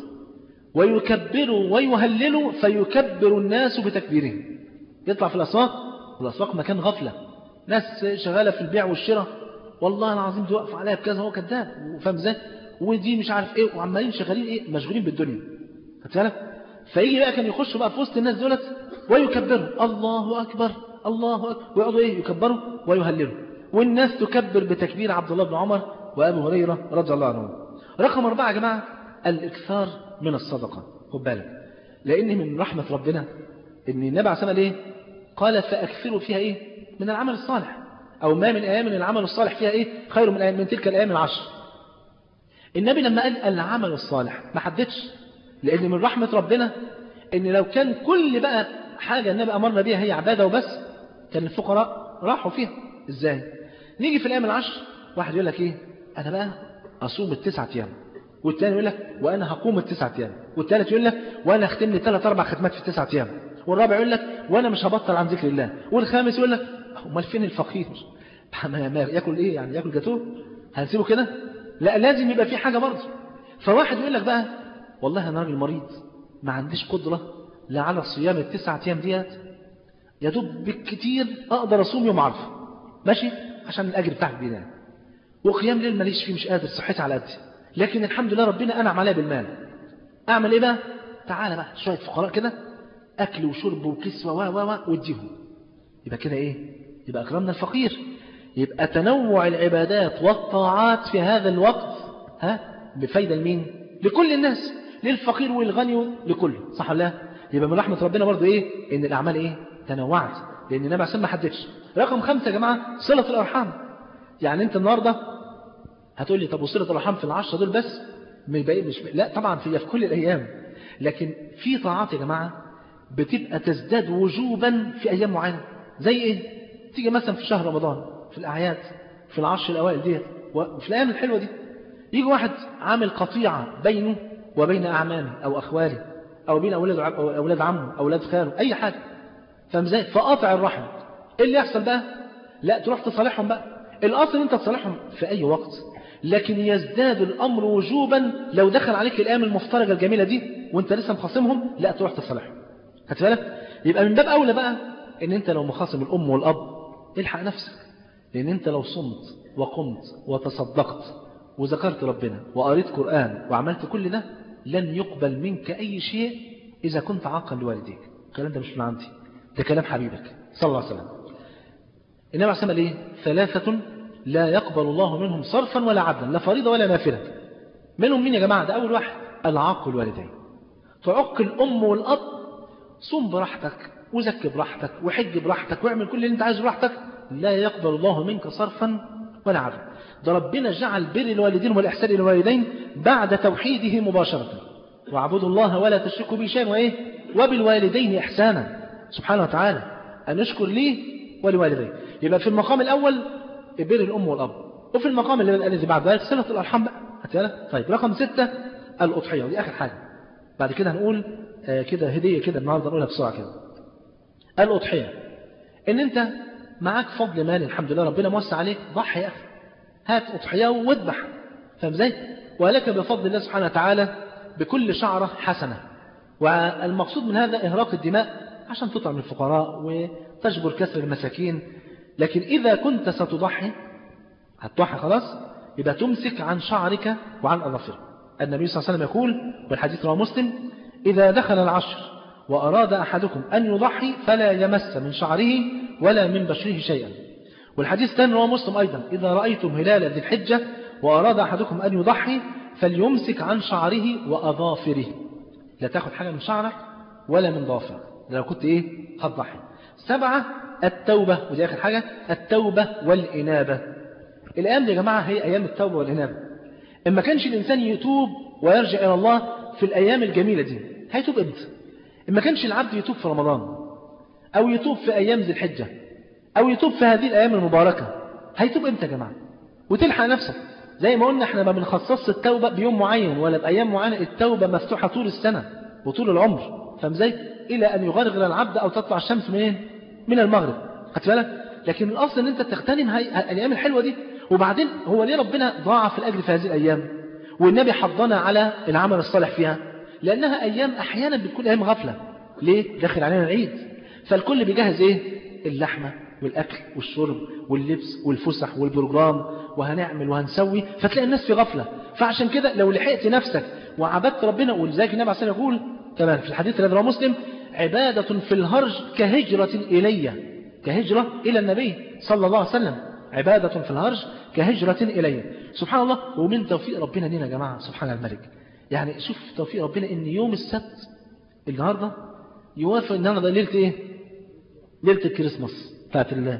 ويكبروا ويهللوا فيكبر الناس بتكبيرهم. يطلع في الأسواق، والأسواق مكان غفلة، ناس شغالة في البيع والشراء، والله العظيم دي واقف عليها بكذا، هو كذاب وفهم ازاي، ودي مش عارف ايه، وعمالين شغالين ايه، مشغولين بالدنيا، خدت بالك؟ فيجي بقى كان يخش بقى في وسط الناس دولت ويكبروا الله أكبر الله أكبر، ويقعدوا ايه يكبروا ويهللوا، والناس تكبر بتكبير عبد الله بن عمر وأبو هريرة رضي الله عنهم. رقم 4 يا جماعة الإكثار من الصدقة. خد بالك لأن من رحمة ربنا إن النبي عليه الصلاة والسلام قال فأكثروا فيها إيه؟ من العمل الصالح، أو ما من أيام العمل الصالح فيها إيه؟ خير من تلك الأيام العشر. النبي لما قال العمل الصالح ما حددش، لأن من رحمة ربنا إن لو كان كل بقى حاجة النبي أمرنا بيها هي عبادة وبس كان الفقراء راحوا فيها. إزاي؟ نيجي في الأيام العشر واحد يقول لك إيه؟ أنا بقى أصوم 9 أيام، والثاني يقول لك وأنا هقوم 9 أيام، والثالث يقول لك وأنا أختم لي 3-4 ختمات في 9 أيام، والرابع يقول لك وأنا مش هبطل عن ذكر الله، والخامس يقول لك امال فين الفقير؟ ما ياكل ايه يعني؟ ياكل جاتوه؟ هنسيبه كده؟ لا لازم يبقى في حاجه برضه. فواحد يقول لك بقى والله انا راجل مريض ما عنديش قدره لا على صيام ال9 ايام ديت، يا دوب بالكتير اقدر اصوم يوم عرفه، ماشي، عشان الاجر بتاعك بينام، وقيام ليل ماليش فيه، مش قادر، صحتي على قدي، لكن الحمد لله ربنا انعم عليا بالمال. اعمل ايه بقى؟ تعالى بقى شويه فقراء كده اكل وشرب وكسوه واديهم، يبقى كده ايه؟ يبقى أكرمنا الفقير. يبقى تنوع العبادات والطاعات في هذا الوقت بفايدة لمين؟ لكل الناس، للفقير والغني لكل، صح ولا لا؟ يبقى من رحمة ربنا برضو إن الأعمال تنوعت، لأن النبي عليه ما حددش. رقم 5 يا جماعة صلة الأرحام. يعني أنت النهاردة هتقول لي طب وصلة الأرحام في ال10 دول بس؟ لا طبعا في كل الأيام، لكن في طاعات يا جماعة بتبقى تزداد وجوبا في أيام معينة. زي تيجي مثلا في شهر رمضان، في الأعياد، في ال10 الأوائل ديت، وفي الأيام الحلوة دي يجي واحد عامل قطيعة بينه وبين أعمامه أو أخواله أو بين أولاد عمه أو أولاد خاله، أي حاجة، فمزاي فقاطع الرحم. إيه اللي يحصل بقى؟ لا تروح تصالحهم بقى. الأصل أنت تصالحهم في أي وقت، لكن يزداد الأمر وجوبا لو دخل عليك الأيام المفترجة الجميلة دي وأنت لسه مخاصمهم، لا تروح تصالحهم. خدت بالك؟ يبقى من باب أولى بقى إن أنت لو مخاصم الأم والأب الحق نفسك، لأن أنت لو صمت وقمت وتصدقت وذكرت ربنا وقريت قرآن وعملت كل ده لن يقبل منك أي شيء إذا كنت عاقا لوالديك. الكلام ده مش من عندي، ده كلام حبيبك صلى الله عليه وسلم. النبي عليه الصلاة والسلام 3 لا يقبل الله منهم صرفا ولا عدلا، لا فريضة ولا نافلة. منهم مين يا جماعة؟ ده أول واحد العاق الوالدين. تعق الأم والأب، صوم براحتك وزكي براحتك وحج براحتك واعمل كل اللي انت عايزه براحتك، لا يقبل الله منك صرفا ولا عدلا. ده ربنا جعل بر الوالدين والإحسان إلى الوالدين بعد توحيده مباشرة، واعبدوا الله ولا تشركوا به شيئا وبالوالدين إحسانا، سبحانه وتعالى أن نشكر ليه ولوالديه. يبقى في المقام الأول بر الأم والأب، وفي المقام الذي بعد ذلك صلة الأرحام بقى. طيب رقم 6 الأضحية، ودي آخر حاجة. بعد كده هنقول كده هدية كده النهارده نقولها بسرعة كده. الأضحية إن أنت معاك فضل مال الحمد لله، ربنا موسع عليك، ضحي يا أخي، هات أضحية واذبح، فاهم ازاي؟ ولك بفضل الله سبحانه وتعالى بكل شعرة حسنة. والمقصود من هذا إهراق الدماء عشان تطعم الفقراء وتجبر كسر المساكين. لكن إذا كنت ستضحي هتضحي خلاص، يبقى تمسك عن شعرك وعن أظافرك. النبي صلى الله عليه وسلم يقول والحديث رواه مسلم: إذا دخل العشر وأراد أحدكم أن يضحي فلا يمس من شعره ولا من بشره شيئا. والحديث الثاني رواه مسلم أيضا: إذا رأيتم هلال ذي الحجة وأراد أحدكم أن يضحي فليمسك عن شعره وأظافره. لا تأخذ حاجة من شعرك ولا من ضافرك لو كنت هتضحي. 7 التوبة، ودي آخر حاجة، التوبة والإنابة. الأيام دي يا جماعة هي أيام التوبة والإنابة. إما كانش الإنسان يتوب ويرجع إلى الله في الأيام الجميلة دي، هيتوب إمتى؟ إما كانش العبد يتوب في رمضان أو يتوب في أيام ذي الحجة أو يتوب في هذه الأيام المباركة، هيتوب إمتى يا جماعة؟ وتلحق نفسك. زي ما قلنا احنا ما بنخصص التوبة بيوم معين ولا بأيام معينة، التوبة مفتوحة طول السنة وطول العمر، فاهم ازاي؟ إلى أن يغرغر العبد أو تطلع الشمس من المغرب. خدت بالك؟ لكن الأصل أن أنت تغتنم الأيام الحلوة دي. وبعدين هو ليه ربنا ضاعف الأجر في هذه الأيام والنبي حضنا على العمل الصالح فيها؟ لأنها أيام أحيانا بتكون أيام غفلة. ليه؟ داخل علينا العيد، فالكل بيجهز اللحمة والأكل والشرب واللبس والفسح والبروجرام وهنعمل وهنسوي، فتلاقي الناس في غفلة. فعشان كده لو لحقت نفسك وعبدت ربنا، ولذلك النبي عليه الصلاة والسلام يقول كمان في الحديث الذي رواه مسلم: عبادة في الهرج كهجرة إلي، كهجرة إلى النبي صلى الله عليه وسلم. عبادة في الهرج كهجرة إلي. سبحان الله. ومن توفيق ربنا لنا يا جماعة سبحان الملك، يعني شوف توفيق ربنا إن يوم السبت النهاردة يوافق النهاردة ليلة ليلة الكريسماس بتاعت الله،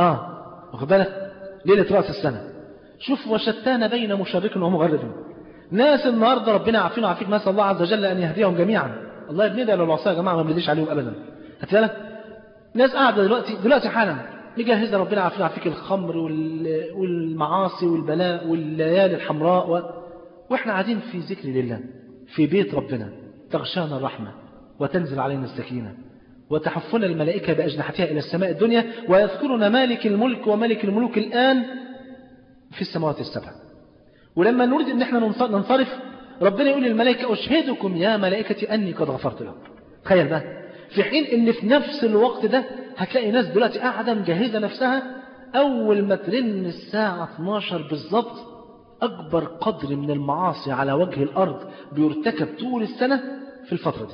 واخد بالك، ليلة رأس السنة. شوف وشتان بين مشرق ومغرب. ناس النهاردة ربنا عافينا وعافيك، نسأل الله عز وجل أن يهديهم جميعا. الله يبندع للعصاة يا جماعة، ما بنديش عليهم أبدا. هتلاقي ناس قاعدة دلوقتي حالا مجهزة ربنا عافينا وعافيك الخمر والمعاصي والبلاء والليالي الحمراء وإحنا قاعدين في ذكر لله في بيت ربنا، تغشانا الرحمة وتنزل علينا السكينة وتحفنا الملائكة بأجنحتها إلى السماء الدنيا، ويذكرنا مالك الملك وملك الملوك الآن في السماوات السبع. ولما نريد أن احنا ننصرف ربنا يقول للملائكة: أشهدكم يا ملائكتي أني قد غفرت لهم. تخيل بقى، في حين أن في نفس الوقت ده هتلاقي ناس دلوقتي قاعدة مجهزة نفسها، أول ما ترن الساعة 12 بالضبط أكبر قدر من المعاصي على وجه الأرض بيرتكب طول السنة في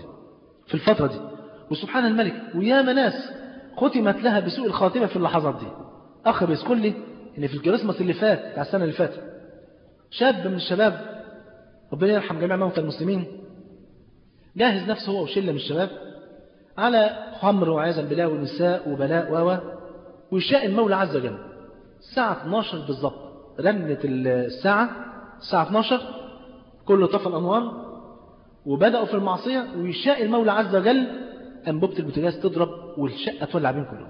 الفترة دي. وسبحان الملك، ويا ناس ختمت لها بسوء الخاتمة في اللحظات دي. أخ بيذكر لي إن في الكريسماس اللي فات بتاع السنة اللي فاتت شاب من الشباب ربنا يرحم جميع موتى المسلمين جاهز نفسه هو وشلة من الشباب على خمر وعياذا بالله ونساء وبلاء ويشاء المولى عز وجل. الساعة 12 بالضبط رنت الساعة 12 كله طفى الأنوار وبدأوا في المعصية، ويشاء المولى عز وجل أنبوبة البوتاجاز تضرب والشقة تولع بين كلهم.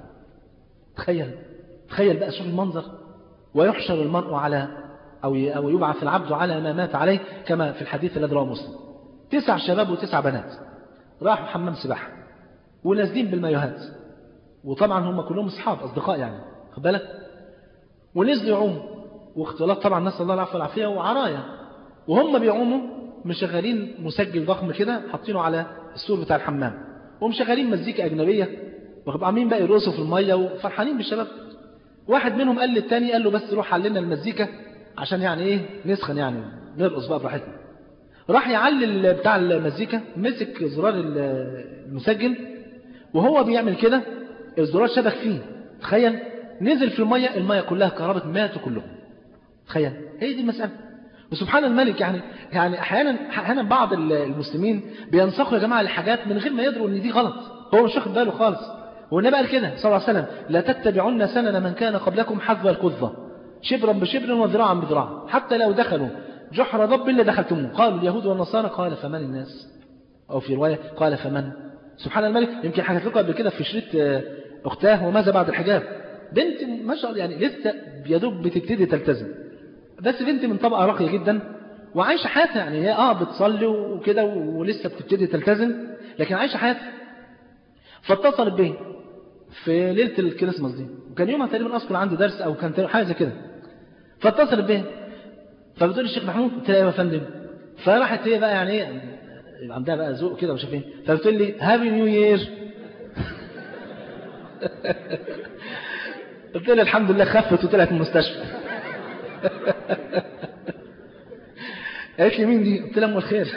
تخيل بقى، شوف المنظر. ويحشر المرء على أو يبعث العبد على ما مات عليه، كما في الحديث الذي رواه مسلم. 9 شباب و9 بنات راحوا حمام سباحة ونازلين بالمايوهات، وطبعا هم كلهم أصحاب أصدقاء يعني، خد بالك، ونزلوا يعوموا واختلاط طبعا، نسأل الله العافية والعافية، وعرايا. وهم بيعوموا مشغلين مسجل ضخم كده حاطينه على السور بتاع الحمام، ومشغلين مزيكا أجنبية، وعاملين بقى يرقصوا في المية وفرحانين بالشباب. واحد منهم قال للتاني، قال له بس روح علينا المزيكا عشان يعني ايه نسخن، يعني نرقص بقى براحتنا. راح يعلل بتاع المزيكا، مسك زرار المسجل وهو بيعمل كده الزرار شبك فيه. تخيل، نزل في المية كلها كهربت، ماتوا كلهم. تخيل، هي دي المسألة. وسبحان الملك، يعني احيانا بعض المسلمين بينسقوا يا جماعة لحاجات من غير ما يدروا ان دي غلط، هو مش واخد باله خالص. والنبي قال كده صلى الله عليه وسلم: لا تتبعون سنن من كان قبلكم حذو القذة، شبرا بشبر وذراعا بذراع، حتى لو دخلوا جحر ضب اللي دخلتموه. قالوا اليهود والنصارى، قال فمن الناس؟ أو في رواية قال فمن؟ سبحان الملك. يمكن حكيت لكم قبل كده في شريط أختاه وماذا بعد الحجاب، بنت ما شاء الله يعني لسه يدوب بتبتدي تلتزم، بس بنت من طبقة راقية جدا وعايشة حياتها، يعني هي بتصلي وكده ولسه بتبتدي تلتزم، لكن عايشة حياتها. فاتصلت به في ليلة الكريسماس دي، وكان يومها تقريبا أذكر عندي درس أو كان حاجة زي كده. فاتصلت به فبتقول لي: الشيخ محمود. قلت لها: ايوه يا فندم. فراحت هي بقى يعني ايه، عندها بقى ذوق كده ومش عارف ايه، فبتقول لي: هابي نيو يير. قلت لها: الحمد لله خفت وطلعت من المستشفى. قالت لي: مين دي؟ قلت لها: ام الخير.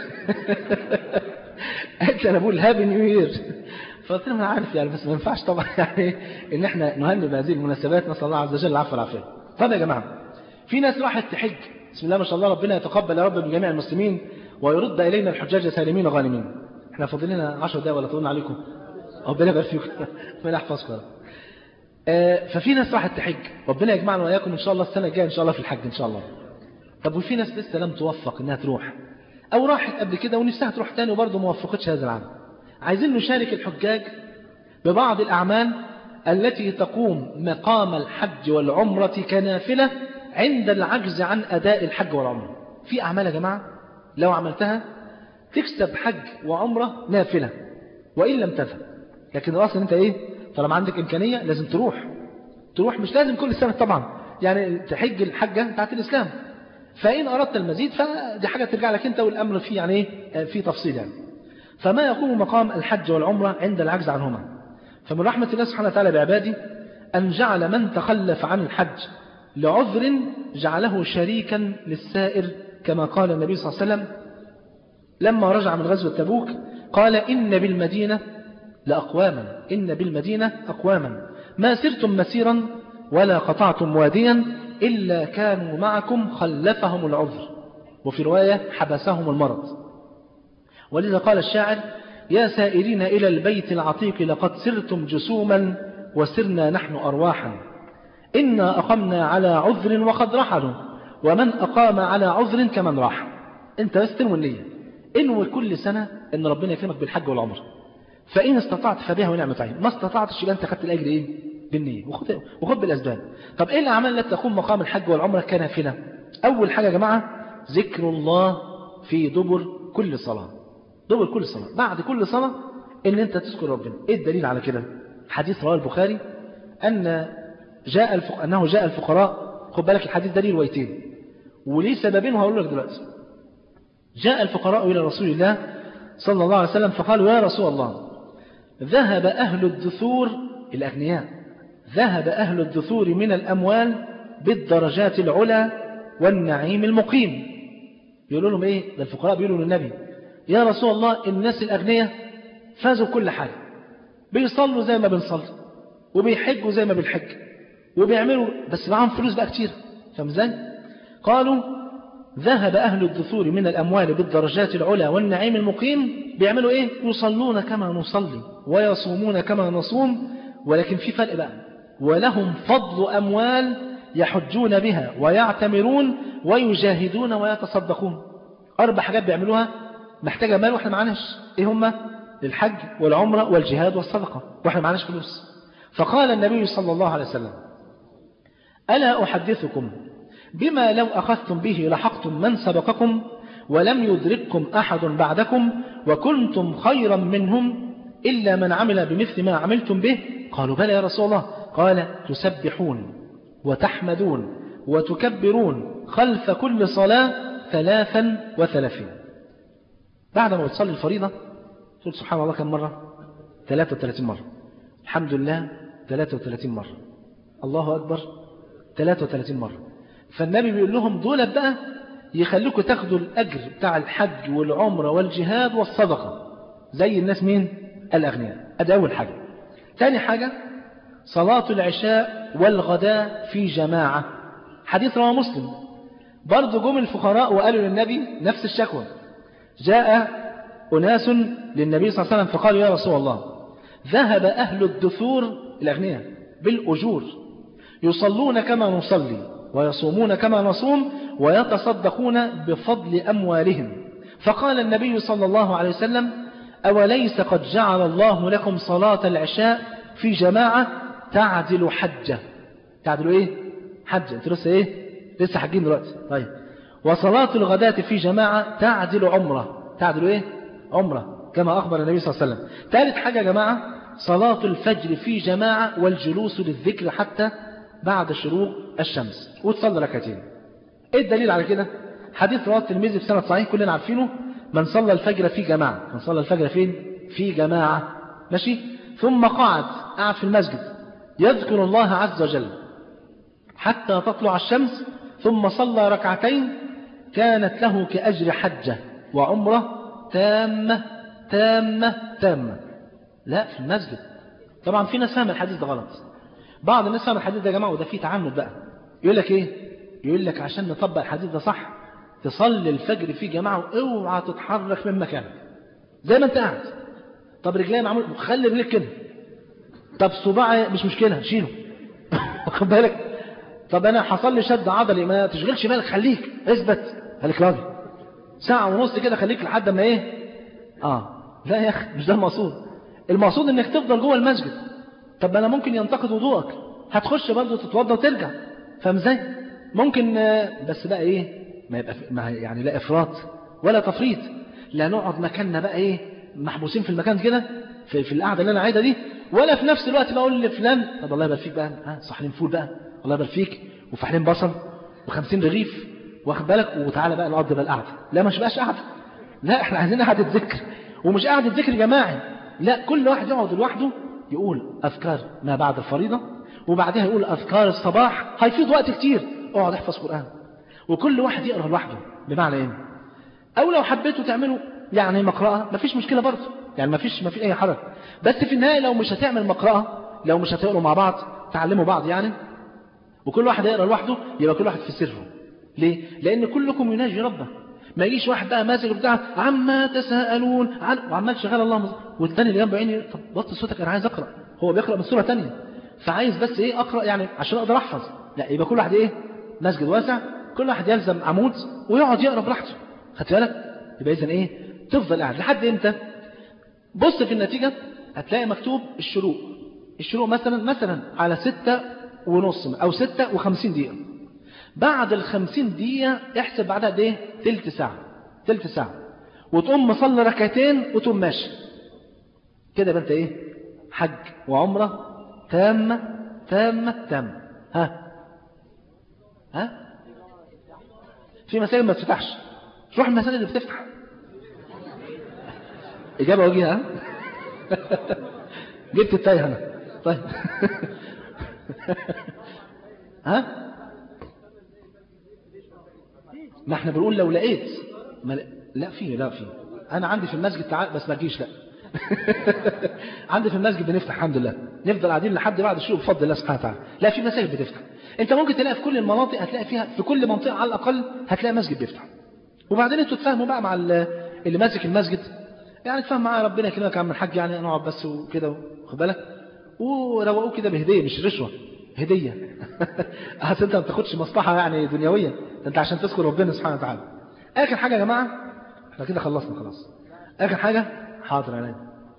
قالت لي: انا بقول هابي نيو يير. فقلت لها: انا عارف يعني، بس ما ينفعش طبعا يعني ان احنا نهنئ بهذه المناسبات، نسال الله عز وجل العفو والعافيه. طب يا جماعه، في ناس راحت تحج، بسم الله ما شاء الله، ربنا يتقبل يا رب من جميع المسلمين ويرد الينا الحجاج سالمين غانمين. احنا فاضل لنا 10 دقايق ولا طولنا عليكم؟ ربنا يبارك فيكم، ربنا يحفظكم. ففي ناس راحت تحج، ربنا يجمعنا واياكم ان شاء الله السنه الجايه ان شاء الله في الحج ان شاء الله. طب وفي ناس لسه لم توفق انها تروح، او راحت قبل كده ونفسها تروح تاني وبرضه ما وفقتش هذا العام. عايزين نشارك الحجاج ببعض الأعمال التي تقوم مقام الحج والعمرة كنافلة عند العجز عن أداء الحج والعمرة. في أعمال يا جماعة لو عملتها تكسب حج وعمرة نافلة وإن لم تفهم، لكن الأصل أنت إيه؟ طالما عندك إمكانية لازم تروح، مش لازم كل سنة طبعا، يعني تحج الحجة بتاعت الإسلام. فإن أردت المزيد فدي حاجة ترجع لك أنت، والأمر فيه يعني إيه؟ في تفصيل يعني. فما يقوم مقام الحج والعمرة عند العجز عنهما. فمن رحمة الله سبحانه وتعالى بعباده أن جعل من تخلف عن الحج لعذر جعله شريكا للسائر، كما قال النبي صلى الله عليه وسلم لما رجع من غزوة تبوك، قال: إن بالمدينة أقواما ما سرتم مسيرا ولا قطعتم واديا إلا كانوا معكم خلفهم العذر، وفي رواية حبسهم المرض. ولذا قال الشاعر: يا سائرين إلى البيت العتيق لقد سرتم جسوما وسرنا نحن أرواحا، إنا أقمنا على عذر وقد رحلوا، ومن أقام على عذر كمن راح. أنت بس تنوي النية، انوي كل سنة أن ربنا يكرمك بالحج والعمر، فإن استطعت فبها ونعمة عين، ما استطعتش يبقى أنت خدت الأجر إيه؟ بالنية، وخد بالأسباب. طب إيه الأعمال التي تقوم مقام الحج والعمرة كنافلة؟ أول حاجة يا جماعة ذكر الله في دبر كل صلاة، بعد كل صلاة إن أنت تذكر ربنا. إيه الدليل على كده؟ حديث رواه البخاري أنه جاء الفقراء. خد بالك الحديث ده ليه روايتين وليه سببين وهقول لك دلوقتي. جاء الفقراء إلى رسول الله صلى الله عليه وسلم فقالوا: يا رسول الله، ذهب أهل الدثور الأغنياء، ذهب أهل الدثور من الأموال بالدرجات العلى والنعيم المقيم. يقولوا لهم إيه؟ ده الفقراء بيقولوا للنبي: يا رسول الله، الناس الأغنياء فازوا كل حاجة، بيصلوا زي ما بنصلي، وبيحجوا زي ما بنحج، وبيعملوا بس معهم فلوس بقى كتير. فاهم ازاي؟ قالوا ذهب أهل الدثور من الأموال بالدرجات العلى والنعيم المقيم. بيعملوا إيه؟ يصلون كما نصلي ويصومون كما نصوم، ولكن في فرق بقى، ولهم فضل أموال يحجون بها ويعتمرون ويجاهدون ويتصدقون. 4 حاجات بيعملوها محتاجة مال وإحنا معناش. إيه هما؟ للحج والعمرة والجهاد والصدقة، وإحنا معناش فلوس. فقال النبي صلى الله عليه وسلم ألا أحدثكم بما لو أخذتم به لحقتم من سبقكم ولم يدرككم أحد بعدكم وكنتم خيرا منهم إلا من عمل بمثل ما عملتم به؟ قالوا بلى يا رسول الله. قال تسبحون وتحمدون وتكبرون خلف كل صلاة 33. بعد ما تصلي الفريضة قلت سبحان الله كم مرة؟ 33 مرة. الحمد لله 33 مرة. الله أكبر 33 مرة. فالنبي بيقول لهم دول بقى يخلوكوا تاخدوا الأجر بتاع الحج والعمرة والجهاد والصدقة زي الناس مين؟ الأغنياء. أدي أول حاجة. ثاني حاجة صلاة العشاء والغداء في جماعة. حديث رواه مسلم. برضو جم الفقراء وقالوا للنبي نفس الشكوى. جاء أناس للنبي صلى الله عليه وسلم فقالوا يا رسول الله ذهب أهل الدثور الأغنياء بالأجور يصلون كما نصلي ويصومون كما نصوم ويتصدقون بفضل أموالهم. فقال النبي صلى الله عليه وسلم أوليس قد جعل الله لكم صلاة العشاء في جماعة تعدل حجة. تعدل إيه؟ حجة. انت لسه إيه؟ لسه حاجين دلوقتي. طيب. وصلاة الغداة في جماعة تعدل عمرة. تعدل إيه؟ عمرة كما أخبر النبي صلى الله عليه وسلم. ثالث حاجة يا جماعة صلاة الفجر في جماعة والجلوس للذكر حتى بعد شروق الشمس وتصلي ركعتين. ايه الدليل على كده؟ حديث رواه الترمذي في سند صحيح كلنا عارفينه. من صلى الفجر في جماعة. من صلى الفجر فين؟ في جماعة. ماشي. ثم قعد في المسجد يذكر الله عز وجل حتى تطلع الشمس ثم صلى ركعتين كانت له كأجر حجة وعمرة تامة تامة تامة. لا في المسجد. طبعا في ناس فاهم الحديث ده غلط. بعض الناس فاهم الحديث ده يا جماعة وده فيه تعمد بقى. يقول لك ايه؟ يقول لك عشان نطبق الحديث ده صح تصلي الفجر في جماعة واوعى تتحرك من مكانك زي ما انت قاعد. طب رجلي معمول خلي رجلك كده. طب صباعي مش مشكلة شيله. واخد بالك؟ طب انا حصل لي شد عضلي ما تشغلش بالك خليك اثبت خليك راجل ساعة ونص كده خليك لحد ما ايه. لا يا اخي مش ده المقصود. المقصود انك تفضل جوه المسجد. طب انا ممكن ينتقد وضوءك هتخش برضه تتوضى وترجع. فاهم ازاي؟ ممكن بس بقى ايه ما يبقى يعني لا افراط ولا تفريط. لا نقعد مكاننا بقى ايه محبوسين في المكان كده في القعده اللي انا عايزها دي، ولا في نفس الوقت بقول لفلان طب الله يبارك فيك بقى صحنين فول بقى الله يبارك فيك وفحلين بصل و50 رغيف واخد بالك وتعالى بقى نقضي بقى القعده. لا مش بقاش قعده. لا احنا عايزين قعده ذكر ومش قعده ذكر جماعي. لا كل واحد يقعد لوحده يقول أذكار ما بعد الفريضة وبعدها يقول أذكار الصباح. هيفيض وقت كتير. اقعد احفظ قرآن وكل واحد يقرأ لوحده. بمعنى ايه؟ او لو حبيتوا تعملوا يعني مقرأة مفيش مشكلة برضه. يعني مفيش اي حرج. بس في النهاية لو مش هتعمل مقرأة لو مش هتقرأوا مع بعض تعلموا بعض يعني وكل واحد يقرأ لوحده يبقى كل واحد في سره. ليه؟ لأن كلكم يناجي ربه. ما يجيش واحد بقى ماسك بتاع عما تساءلون وعمال شغال اللهم والثاني اللي جنبه عيني طب بطل صوتك انا عايز اقرا. هو بيقرا من سوره ثانيه فعايز بس ايه اقرا يعني عشان اقدر احفظ. لا يبقى كل واحد ايه مسجد واسع كل واحد يلزم عمود ويقعد يقرا براحته. خدت بالك؟ يبقى اذا ايه تفضل قاعد لحد امتى؟ بص في النتيجه هتلاقي مكتوب الشروق مثلا على 6:30 او 56 دقيقه. بعد 50 دقيقة احسب بعدها قد ايه؟ تلت ساعة وتقوم مصلي ركعتين وتقوم ماشي كده يبقى انت ايه؟ حج وعمرة تامة تامة تامة. ها في مساجد ما تفتحش روح المساجد اللي بتفتح. إجابة وجيهة. جبت التايه هنا. طيب ما احنا بنقول لو لقيت لا في انا عندي في المسجد تعال بس ما تجيش لا عندي في المسجد بنفتح الحمد لله، نفضل قاعدين لحد بعد الشروق بفضل الله سبحانه وتعالى. لا، في مساجد بتفتح. انت ممكن تلاقي في كل المناطق، هتلاقي فيها في كل منطقه على الاقل هتلاقي مسجد بيفتح. وبعدين انتوا تفهموا بقى مع اللي ماسك المسجد، يعني تفهم معاه ربنا يكرمك يا عم الحاج، يعني نقعد بس وكده، واخد بالك، وروقوه كده بهديه مش رشوه، هديه. اصل انت ما بتاخدش مصلحه يعني دنيويه، انت عشان تذكر ربنا سبحانه وتعالى. اخر حاجه يا جماعه، احنا كده خلصنا خلاص. اخر حاجه، حاضر علينا،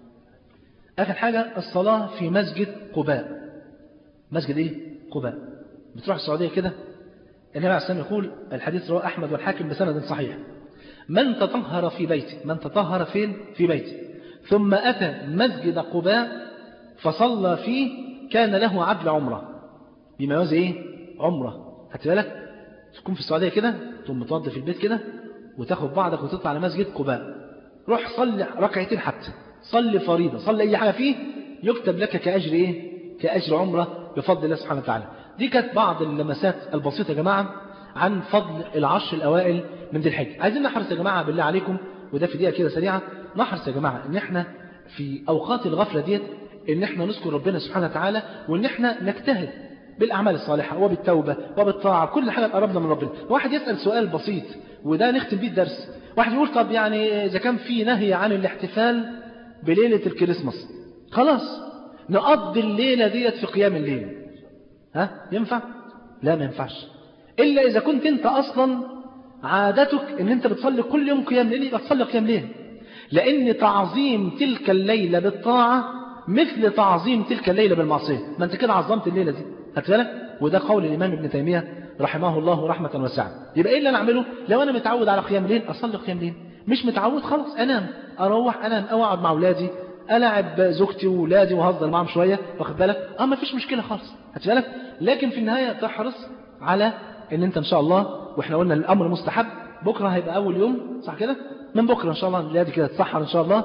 اخر حاجه الصلاه في مسجد قباء. مسجد ايه؟ قباء. بتروح السعوديه كده، النبي عليه الصلاه والسلام يقول، الحديث رواه احمد والحاكم بسند صحيح، من تطهر في بيته، من تطهر فين؟ في بيته، ثم اتى مسجد قباء فصلى فيه كان له عدل عمره. بما يوازي ايه؟ عمره. خدت بالك؟ تكون في السعوديه كده، تقوم متوضى في البيت كده، وتاخد بعضك وتطلع لمسجد قباء، روح صلي ركعتين حتى، صلي فريضه، صلي اي حاجه فيه، يكتب لك كاجر ايه؟ كاجر عمره بفضل الله سبحانه وتعالى. دي كانت بعض اللمسات البسيطه يا جماعه عن فضل العشر الاوائل من ذي الحجه. عايزين نحرص يا جماعه بالله عليكم، وده في دقيقه كده سريعه، نحرص يا جماعه ان احنا في اوقات الغفله ديت ان احنا نذكر ربنا سبحانه وتعالى، وان احنا نجتهد بالأعمال الصالحة وبالتوبة وبالطاعة، كل حاجة قربنا من ربنا. واحد يسأل سؤال بسيط وده نختم بيه الدرس، واحد يقول طب يعني إذا كان في نهي عن الاحتفال بليلة الكريسماس، خلاص نقضي الليلة ديت في قيام الليل، ها ينفع؟ لا ما ينفعش، إلا إذا كنت أنت أصلا عادتك أن أنت بتصلي كل يوم قيام ليل، يبقى تصلي قيام ليل، لأن تعظيم تلك الليلة بالطاعة مثل تعظيم تلك الليلة بالمعصية. ما أنت كده عظمت الليلة دي، خدت بالك؟ وده قول الإمام ابن تيمية رحمه الله رحمة واسعة. يبقى إيه اللي أنا أعمله؟ لو أنا متعود على قيام ليل أصلي قيام ليل، مش متعود خلاص أنام، أروح أنام أو أقعد مع أولادي، ألعب زوجتي وولادي وهزر معهم شوية، واخد بالك؟ ما فيش مشكلة خالص، خدت بالك؟ لكن في النهاية تحرص على إن أنت إن شاء الله، وإحنا قلنا الأمر مستحب، بكرة هيبقى أول يوم صح كده؟ من بكرة إن شاء الله الليلة كده تسحر إن شاء الله،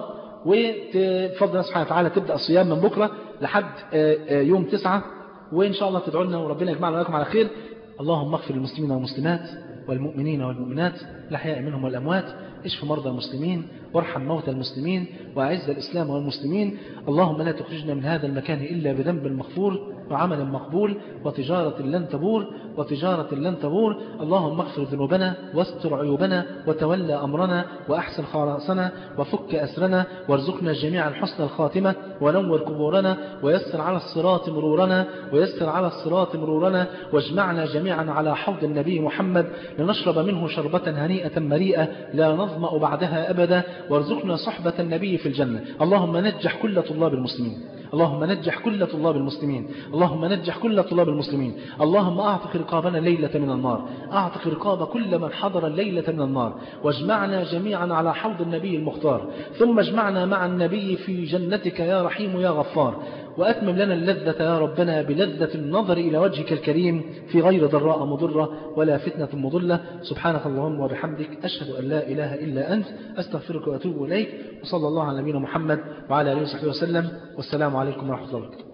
وتفضل الله سبحانه وتعالى تبدأ الصيام من بكرة لحد يوم 9، وإن شاء الله تدعو لنا وربنا يجمعنا وياكم على خير. اللهم اغفر للمسلمين والمسلمات والمؤمنين والمؤمنات الأحياء منهم والأموات، اشف مرضى المسلمين وارحم موتى المسلمين وأعز الإسلام والمسلمين. اللهم لا تخرجنا من هذا المكان إلا بذنب مغفور وعمل مقبول وتجارة لن تبور وتجارة لن تبور. اللهم اغفر ذنوبنا واستر عيوبنا وتولى أمرنا وأحسن خلاصنا وفك أسرنا وارزقنا جميعا حسن الخاتمة ونور قبورنا ويسر على الصراط مرورنا ويسر على الصراط مرورنا واجمعنا جميعا على حوض النبي محمد لنشرب منه شربة هنيئة مريئة لا نظمأ بعدها أبدا، وارزقنا صحبة النبي في الجنة. اللهم نجح كل طلاب المسلمين، اللهم نجح كل طلاب المسلمين، اللهم نجح كل طلاب المسلمين. اللهم أعتق رقابنا ليلة من النار، أعتق رقاب كل من حضر الليلة من النار، واجمعنا جميعا على حوض النبي المختار، ثم اجمعنا مع النبي في جنتك يا رحيم يا غفار، وأتمم لنا اللذة يا ربنا بلذة النظر إلى وجهك الكريم في غير ضراء مضرة ولا فتنة مضلة. سبحانك اللهم وبحمدك، أشهد أن لا إله إلا أنت، أستغفرك وأتوب إليك، وصلى الله على نبينا محمد وعلى آله وصحبه وسلم، والسلام عليكم ورحمة الله وبركاته.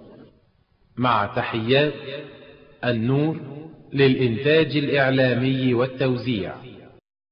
مع تحيات النور للإنتاج الإعلامي والتوزيع.